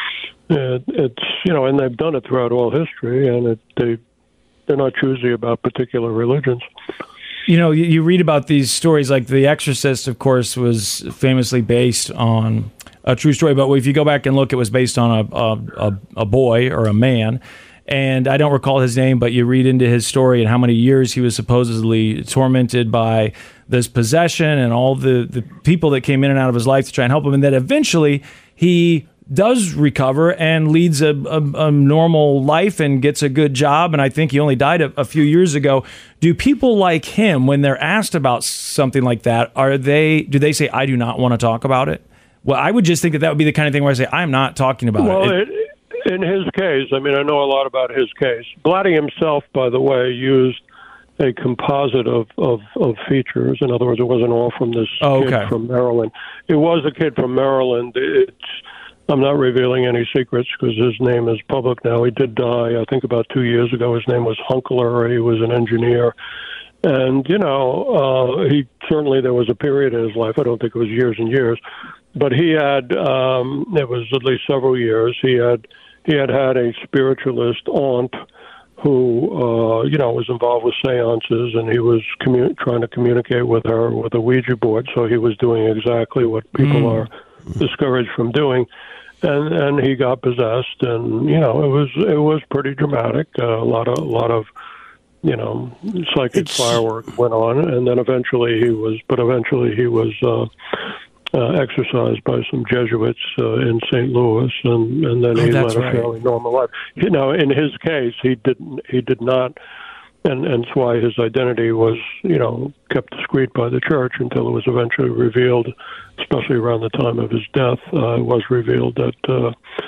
It, it's you know, and they've done it throughout all history, and it, they they're not choosy about particular religions. You know, you, you read about these stories, like The Exorcist, of course, was famously based on a true story. But if you go back and look, it was based on a a, a, a boy or a man, and I don't recall his name, but you read into his story and how many years he was supposedly tormented by this possession and all the, the people that came in and out of his life to try and help him, and that eventually he does recover and leads a, a, a normal life and gets a good job. And I think he only died a, a few years ago. Do people like him, when they're asked about something like that, are they do they say, I do not want to talk about it? Well, I would just think that that would be the kind of thing where I say, I'm not talking about well, it. it. In his case, I mean, I know a lot about his case. Blatty himself, by the way, used a composite of, of, of features. In other words, it wasn't all from this oh, kid okay. from Maryland. It was a kid from Maryland. It's I'm not revealing any secrets because his name is public now. He did die, I think, about two years ago. His name was Hunkler. He was an engineer. And, you know, uh, he certainly there was a period in his life, I don't think it was years and years, but he had, um, it was at least several years, he had he had had a spiritualist aunt who, uh, you know, was involved with seances, and he was commu- trying to communicate with her with a Ouija board. So he was doing exactly what people mm. are discouraged from doing. And and he got possessed, and you know it was it was pretty dramatic. Uh, a lot of a lot of you know psychic it's... fireworks went on, and then eventually he was, but eventually he was uh, uh, exorcised by some Jesuits uh, in Saint Louis, and, and then oh, he led a right. fairly normal life. You know, in his case, he didn't he did not. And, and that's why his identity was, you know, kept discreet by the church until it was eventually revealed, especially around the time of his death. Uh, it was revealed that uh,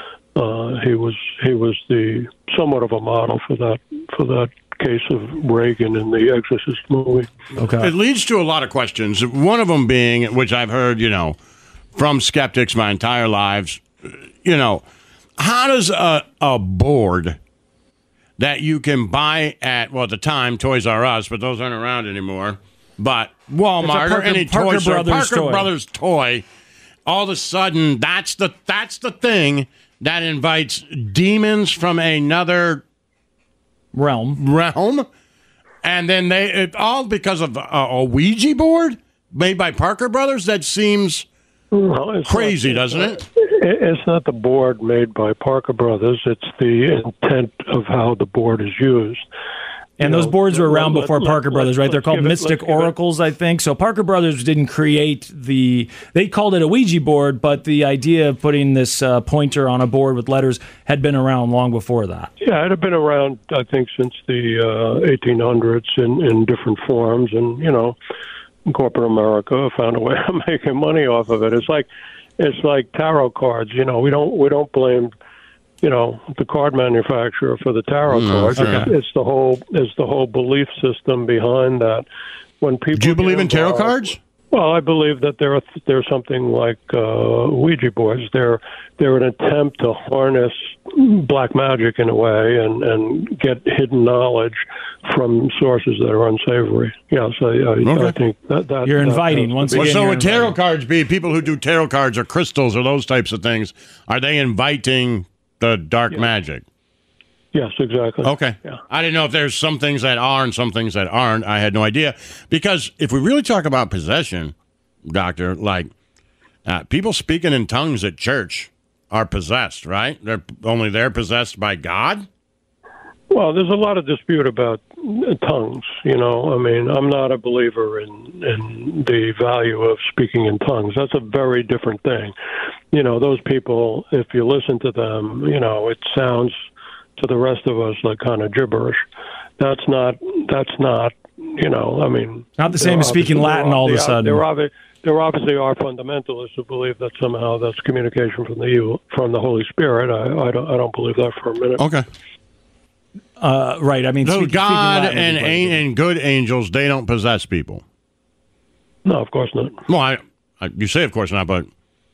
uh, he was he was the somewhat of a model for that for that case of Reagan in the Exorcist movie. Okay, it leads to a lot of questions. One of them being, which I've heard, you know, from skeptics my entire lives, you know, how does a a board that you can buy at, well, at the time, Toys R Us, but those aren't around anymore, but Walmart Parker, or any Parker toy store, Brothers Parker toy. Brothers toy, all of a sudden, that's the that's the thing that invites demons from another realm. realm. And then they, it, all because of a, a Ouija board made by Parker Brothers? That seems well, crazy, not, doesn't it's it? Not, it's not the board made by Parker Brothers. It's the intent of how the board is used. And You those know, boards were let- around let- before let- Parker let- Brothers, right? They're let's called give it- Mystic let's give it- Oracles, I think. So Parker Brothers didn't create the, they called it a Ouija board, but the idea of putting this uh, pointer on a board with letters had been around long before that. Yeah, it had been around, I think, since the uh, eighteen hundreds in, in different forms. And, you know, corporate America found a way of making money off of it. It's like it's like tarot cards. You know, we don't we don't blame, you know, the card manufacturer for the tarot No, cards. okay. It's, it's the whole it's the whole belief system behind that. When people Do you believe get in tarot involved- cards? Well, I believe that they're they're something like uh, Ouija boards. They're they're an attempt to harness black magic in a way and, and get hidden knowledge from sources that are unsavory. Yes, I, I, Okay. I think that, that You're that inviting, has to once be- Well, again, so you're would tarot inviting. cards be people who do tarot cards or crystals or those types of things? Are they inviting the dark magic? Yes, exactly. Okay. Yeah. I didn't know if there's some things that are and some things that aren't. I had no idea. Because if we really talk about possession, Doctor, like uh, people speaking in tongues at church are possessed, right? They're only they're possessed by God? Well, there's a lot of dispute about uh, tongues. You know, I mean, I'm not a believer in in the value of speaking in tongues. That's a very different thing. You know, those people, if you listen to them, you know, it sounds to the rest of us like kind of gibberish. That's not. That's not. You know, I mean, Not the same they're as speaking obviously- Latin they're all of a obvi- sudden. There obvi- there obviously are fundamentalists who believe that somehow that's communication from the evil, from the Holy Spirit. I, I don't. I don't believe that for a minute. Okay. Uh, right. I mean, So speaking, God speaking Latin and, is like- and good angels, they don't possess people. No, of course not. Well, I, I, you say of course not, but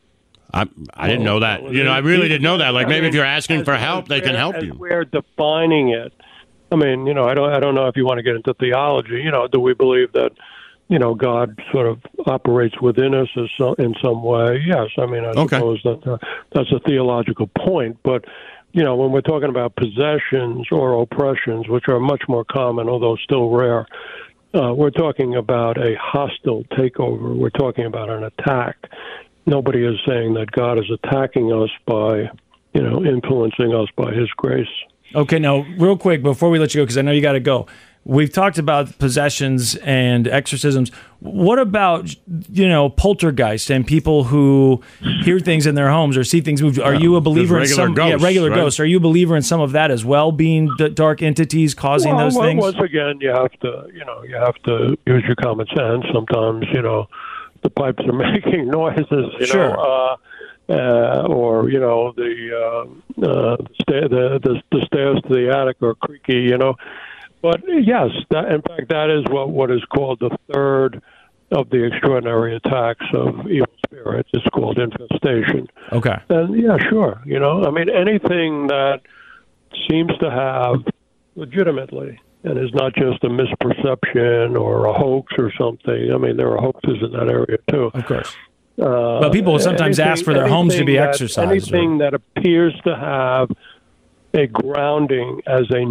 I I didn't know that. You know, I really didn't know that. Like maybe if you're asking for help, they can help as you. We're defining it. I mean, you know, I don't. I don't know if you want to get into theology. You know, do we believe that, you know, God sort of operates within us as so, in some way? Yes. I mean, I Okay. suppose that uh, that's a theological point. But, you know, when we're talking about possessions or oppressions, which are much more common, although still rare, uh, we're talking about a hostile takeover. We're talking about an attack. Nobody is saying that God is attacking us by, you know, influencing us by His grace. Okay, now, real quick, before we let you go, because I know you got to go. We've talked about possessions and exorcisms. What about, you know, poltergeist and people who hear things in their homes or see things move? Are you a believer in regular some ghosts, yeah, regular right? ghosts? Are you a believer in some of that as well, being d- dark entities causing Well, those well, things? Once again, you have to, you know, you have to use your common sense. Sometimes, you know, the pipes are making noises, you Sure. know, uh, uh, or you know, the uh, uh, sta- the, the the stairs to the attic are creaky, you know. But yes, that, in fact, that is what what is called the third of the extraordinary attacks of evil spirits. It's called infestation. Okay. And yeah, sure. You know, I mean, anything that seems to have legitimately and is not just a misperception or a hoax or something. I mean, there are hoaxes in that area too. Of course. Uh, But people sometimes anything- ask for their homes to be anything that- exorcised, Anything that appears to have a grounding as a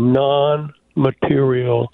non-material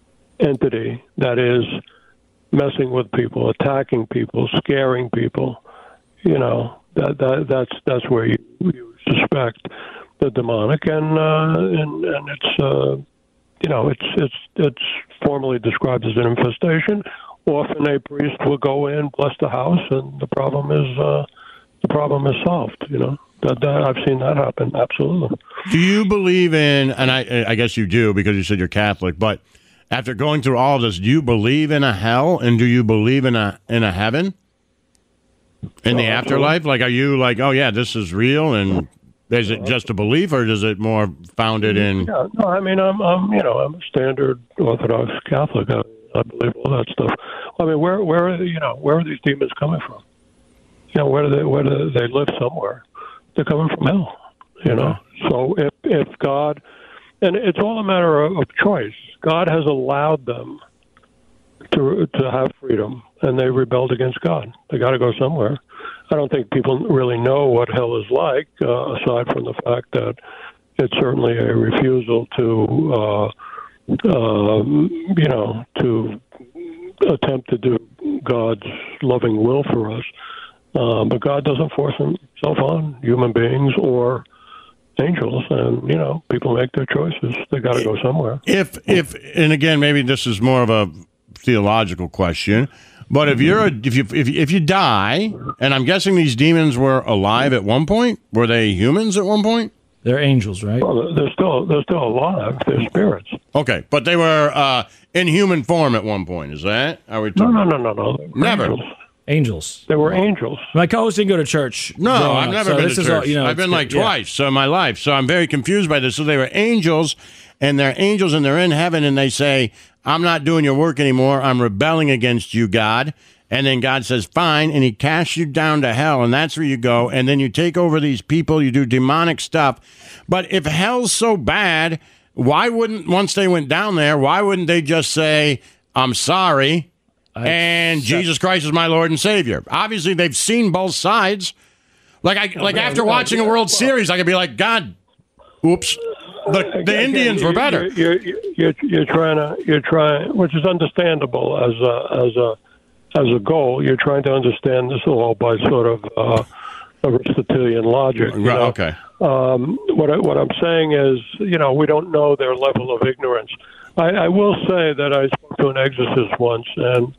entity that is messing with people, attacking people, scaring people, you know, that, that that's that's where you, you suspect the demonic, and uh, and and it's uh, you know it's it's it's formally described as an infestation. Often a priest will go in, bless the house, and the problem is uh, the problem is solved. You know, that, that I've seen that happen. Absolutely. Do you believe in, and I, I guess you do because you said you're Catholic, but after going through all of this, do you believe in a hell and do you believe in a in a heaven? In the Oh, afterlife? Like, are you like, oh, yeah, this is real, and is it just a belief, or is it more founded in... Yeah, no, I mean, I'm, I'm, you know, I'm a standard Orthodox Catholic. I, I believe all that stuff. I mean, where, where, are, you know, where are these demons coming from? You know, where do they, where do they live somewhere? They're coming from hell. You know, so if if God, and it's all a matter of, of choice. God has allowed them to to have freedom, and they rebelled against God. They got to go somewhere. I don't think people really know what hell is like, uh, aside from the fact that it's certainly a refusal to uh, um, you know, to attempt to do God's loving will for us. Uh, but God doesn't force himself on human beings or angels, and you know, people make their choices. They got to go somewhere. If if and again, maybe this is more of a theological question, but if you're a, if you if if you die, and I'm guessing these demons were alive at one point, were they humans at one point? They're angels, right? Well, they're still they're still alive. They're spirits. Okay, but they were uh, in human form at one point. Is that? Are we No, talking? no, no, no, no. They were Never. Angels. Angels. They were angels. My co-host didn't go to church. No, growing I've up, never so been this to is church. all- you know, I've it's been good. like Yeah. twice in my life, so I'm very confused by this. So they were angels, and they're angels, and they're in heaven, and they say, "I'm not doing your work anymore. I'm rebelling against you, God." And then God says, "Fine," and He casts you down to hell, and that's where you go. And then you take over these people. You do demonic stuff. But if hell's so bad, why wouldn't once they went down there? Why wouldn't they just say, "I'm sorry"? And Jesus Christ is my Lord and Savior. Obviously, they've seen both sides. Like I, like after watching a World Series, I could be like, God, oops, the, the Indians were better. You're, you're, you're, you're trying to you're trying, which is understandable as a as a as a goal. You're trying to understand this all by sort of uh, Aristotelian logic. you know? Okay. Um, what I, what I'm saying is, you know, we don't know their level of ignorance. I, I will say that I spoke to an exorcist once, and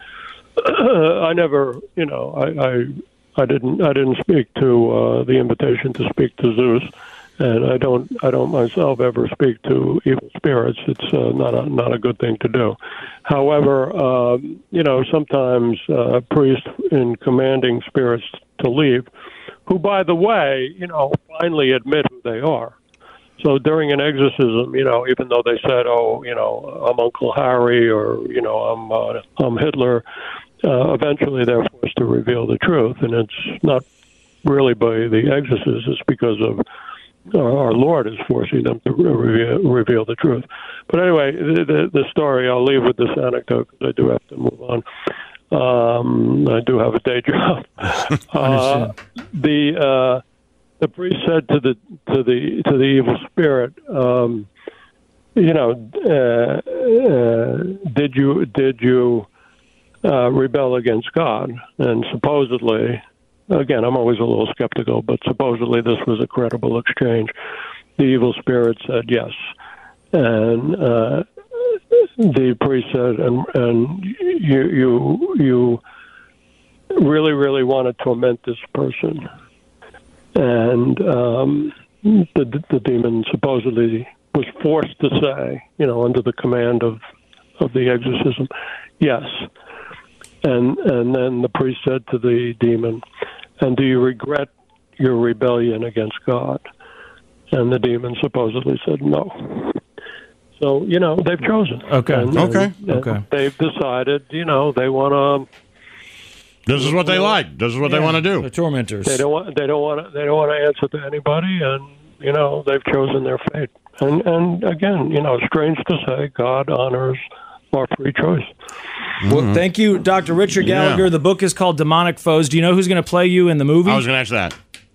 I never, you know, I, I I didn't I didn't speak to uh, the invitation to speak to Zeus, and I don't I don't myself ever speak to evil spirits. It's uh, not a not a good thing to do. However, um, you know, sometimes uh, priests in commanding spirits to leave, who, by the way, you know, finally admit who they are. So during an exorcism, you know, even though they said, "Oh, you know, I'm Uncle Harry," or you know, "I'm uh, I'm Hitler," uh, eventually they're forced to reveal the truth, and it's not really by the exorcist; it's because of uh, our Lord is forcing them to reveal, reveal the truth. But anyway, the, the, the story I'll leave with this anecdote because I do have to move on. Um, I do have a day job. uh, the uh, The priest said to the to the to the evil spirit, um, you know, uh, uh, did you did you uh, rebel against God? And supposedly, again, I'm always a little skeptical, but supposedly this was a credible exchange. The evil spirit said yes, and uh, the priest said, and and you you you really really want to torment this person. And um, the the demon supposedly was forced to say, you know, under the command of, of the exorcism, yes. And and then the priest said to the demon, "And do you regret your rebellion against God?" And the demon supposedly said no. So, you know, they've chosen. Okay. And, Okay. and, Okay. and they've decided, you know, they want to. This is what they like. This is what they want to do. The tormentors. They don't want. They don't want. To, they don't want to answer to anybody, and you know they've chosen their fate. And and again, you know, strange to say, God honors our free choice. Well, thank you, Doctor Richard Gallagher. Yeah. The book is called Demonic Foes. Do you know who's going to play you in the movie? I was going to ask that.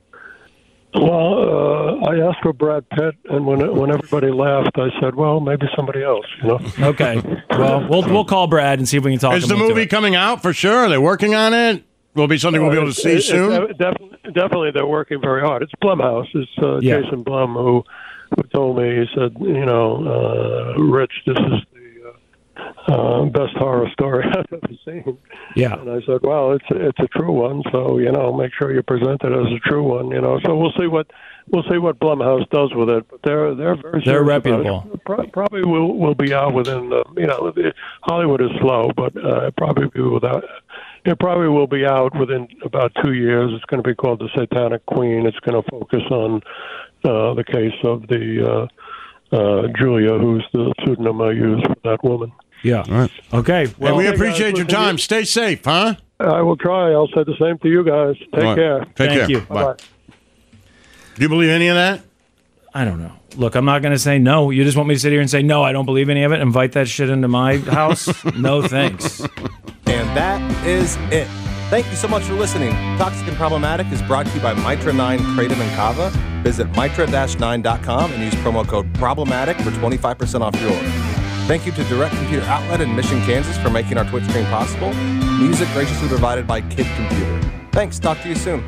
Well, uh, I asked for Brad Pitt, and when when everybody laughed, I said, "Well, maybe somebody else." You know. Okay. Well, we'll we'll call Brad and see if we can talk. Is him the into movie it. coming out for sure? Are they working on it? Will it be something we'll be able to see It- it- soon? it- definitely, definitely, they're working very hard. It's Blumhouse. It's uh, Yeah. Jason Blum who, who told me. He said, "You know, uh, Rich, this is the uh, uh, best horror story I've ever seen." Yeah. And I said, "Well, it's it's a true one, so you know, make sure you present it as a true one." You know, so we'll see what we'll see what Blumhouse does with it. But they're they're very They're serious about it. reputable. Pro- probably will will be out within the you know the, Hollywood is slow, but uh, probably be without. It probably will be out within about two years. It's going to be called The Satanic Queen. It's going to focus on uh, the case of the uh, uh, Julia, who's the pseudonym I use for that woman. Yeah. All right. Okay. Well, Well, we hey, appreciate guys, your listen, time. you- Stay safe, huh? I will try. I'll say the same to you guys. Take All right. care. Take Thank care. you. Bye. Bye. Do you believe any of that? I don't know. Look, I'm not going to say no. You just want me to sit here and say no, I don't believe any of it. Invite that shit into my house? No, thanks. And that is it. Thank you so much for listening. Toxic and Problematic is brought to you by Mitra nine Kratom and Kava. Visit mitra dash nine dot com and use promo code problematic for twenty-five percent off your order. Thank you to Direct Computer Outlet in Mission, Kansas for making our Twitch stream possible. Music graciously provided by Kid Computer. Thanks, talk to you soon.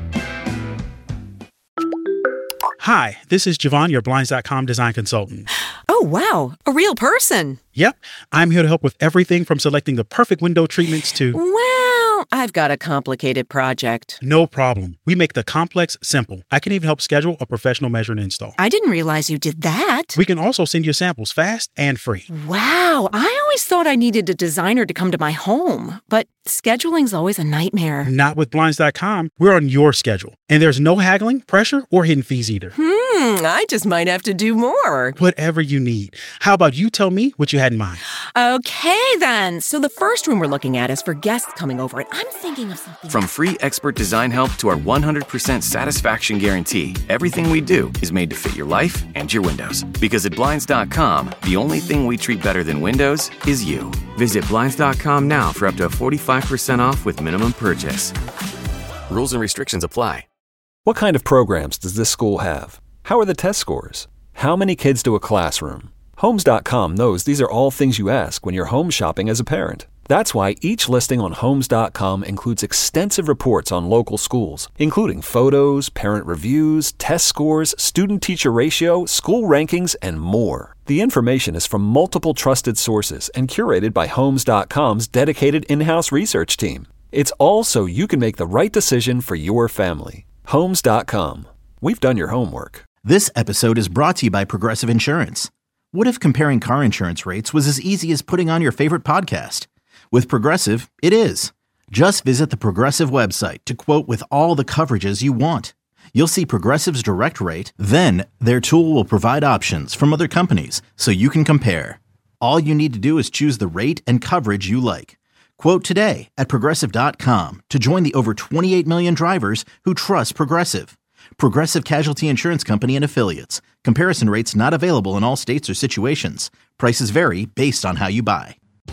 Hi, this is Javon, your Blinds dot com design consultant. Oh, wow, a real person. Yep, I'm here to help with everything from selecting the perfect window treatments to... Well, I've got a complicated project. No problem. We make the complex simple. I can even help schedule a professional measure and install. I didn't realize you did that. We can also send you samples fast and free. Wow, I always thought I needed a designer to come to my home, but scheduling's always a nightmare. Not with Blinds dot com. We're on your schedule, and there's no haggling, pressure, or hidden fees either. Hmm, I just might have to do more. Whatever you need. How about you tell me what you had in mind? Okay, then. So the first room we're looking at is for guests coming over, and I'm thinking of something. From free expert design help to our one hundred percent satisfaction guarantee, everything we do is made to fit your life and your windows. Because at Blinds dot com, the only thing we treat better than windows is you. Visit Blinds dot com now for up to forty-five percent off with minimum purchase. Rules and restrictions apply. What kind of programs does this school have? How are the test scores? How many kids to a classroom? Homes dot com knows these are all things you ask when you're home shopping as a parent. That's why each listing on Homes dot com includes extensive reports on local schools, including photos, parent reviews, test scores, student-teacher ratio, school rankings, and more. The information is from multiple trusted sources and curated by Homes dot com's dedicated in-house research team. It's all so you can make the right decision for your family. Homes dot com. We've done your homework. This episode is brought to you by Progressive Insurance. What if comparing car insurance rates was as easy as putting on your favorite podcast? With Progressive, it is. Just visit the Progressive website to quote with all the coverages you want. You'll see Progressive's direct rate, then their tool will provide options from other companies so you can compare. All you need to do is choose the rate and coverage you like. Quote today at Progressive dot com to join the over twenty-eight million drivers who trust Progressive. Progressive Casualty Insurance Company and Affiliates. Comparison rates not available in all states or situations. Prices vary based on how you buy.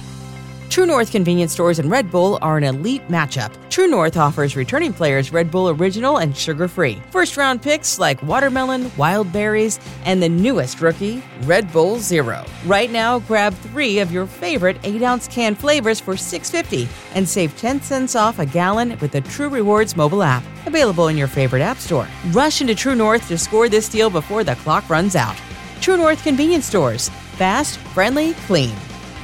True North Convenience Stores and Red Bull are an elite matchup. True North offers returning players Red Bull Original and sugar-free. First-round picks like watermelon, wild berries, and the newest rookie, Red Bull Zero. Right now, grab three of your favorite eight-ounce can flavors for six dollars and fifty cents and save ten cents off a gallon with the True Rewards mobile app. Available in your favorite app store. Rush into True North to score this deal before the clock runs out. True North Convenience Stores. Fast, friendly, clean.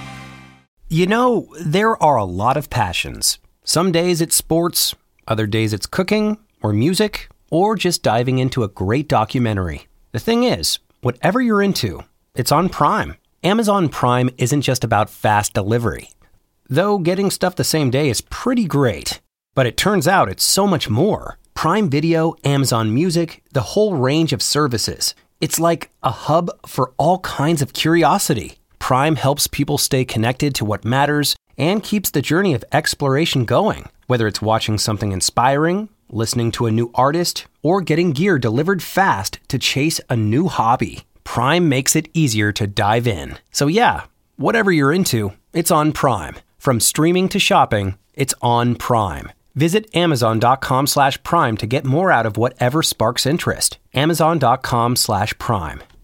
You know, there are a lot of passions. Some days it's sports, other days it's cooking, or music, or just diving into a great documentary. The thing is, whatever you're into, it's on Prime. Amazon Prime isn't just about fast delivery. Though getting stuff the same day is pretty great. But it turns out it's so much more. Prime Video, Amazon Music, the whole range of services. It's like a hub for all kinds of curiosity. Prime helps people stay connected to what matters and keeps the journey of exploration going. Whether it's watching something inspiring, listening to a new artist, or getting gear delivered fast to chase a new hobby, Prime makes it easier to dive in. So yeah, whatever you're into, it's on Prime. From streaming to shopping, it's on Prime. Visit Amazon.com slash Prime to get more out of whatever sparks interest. Amazon.com slash Prime.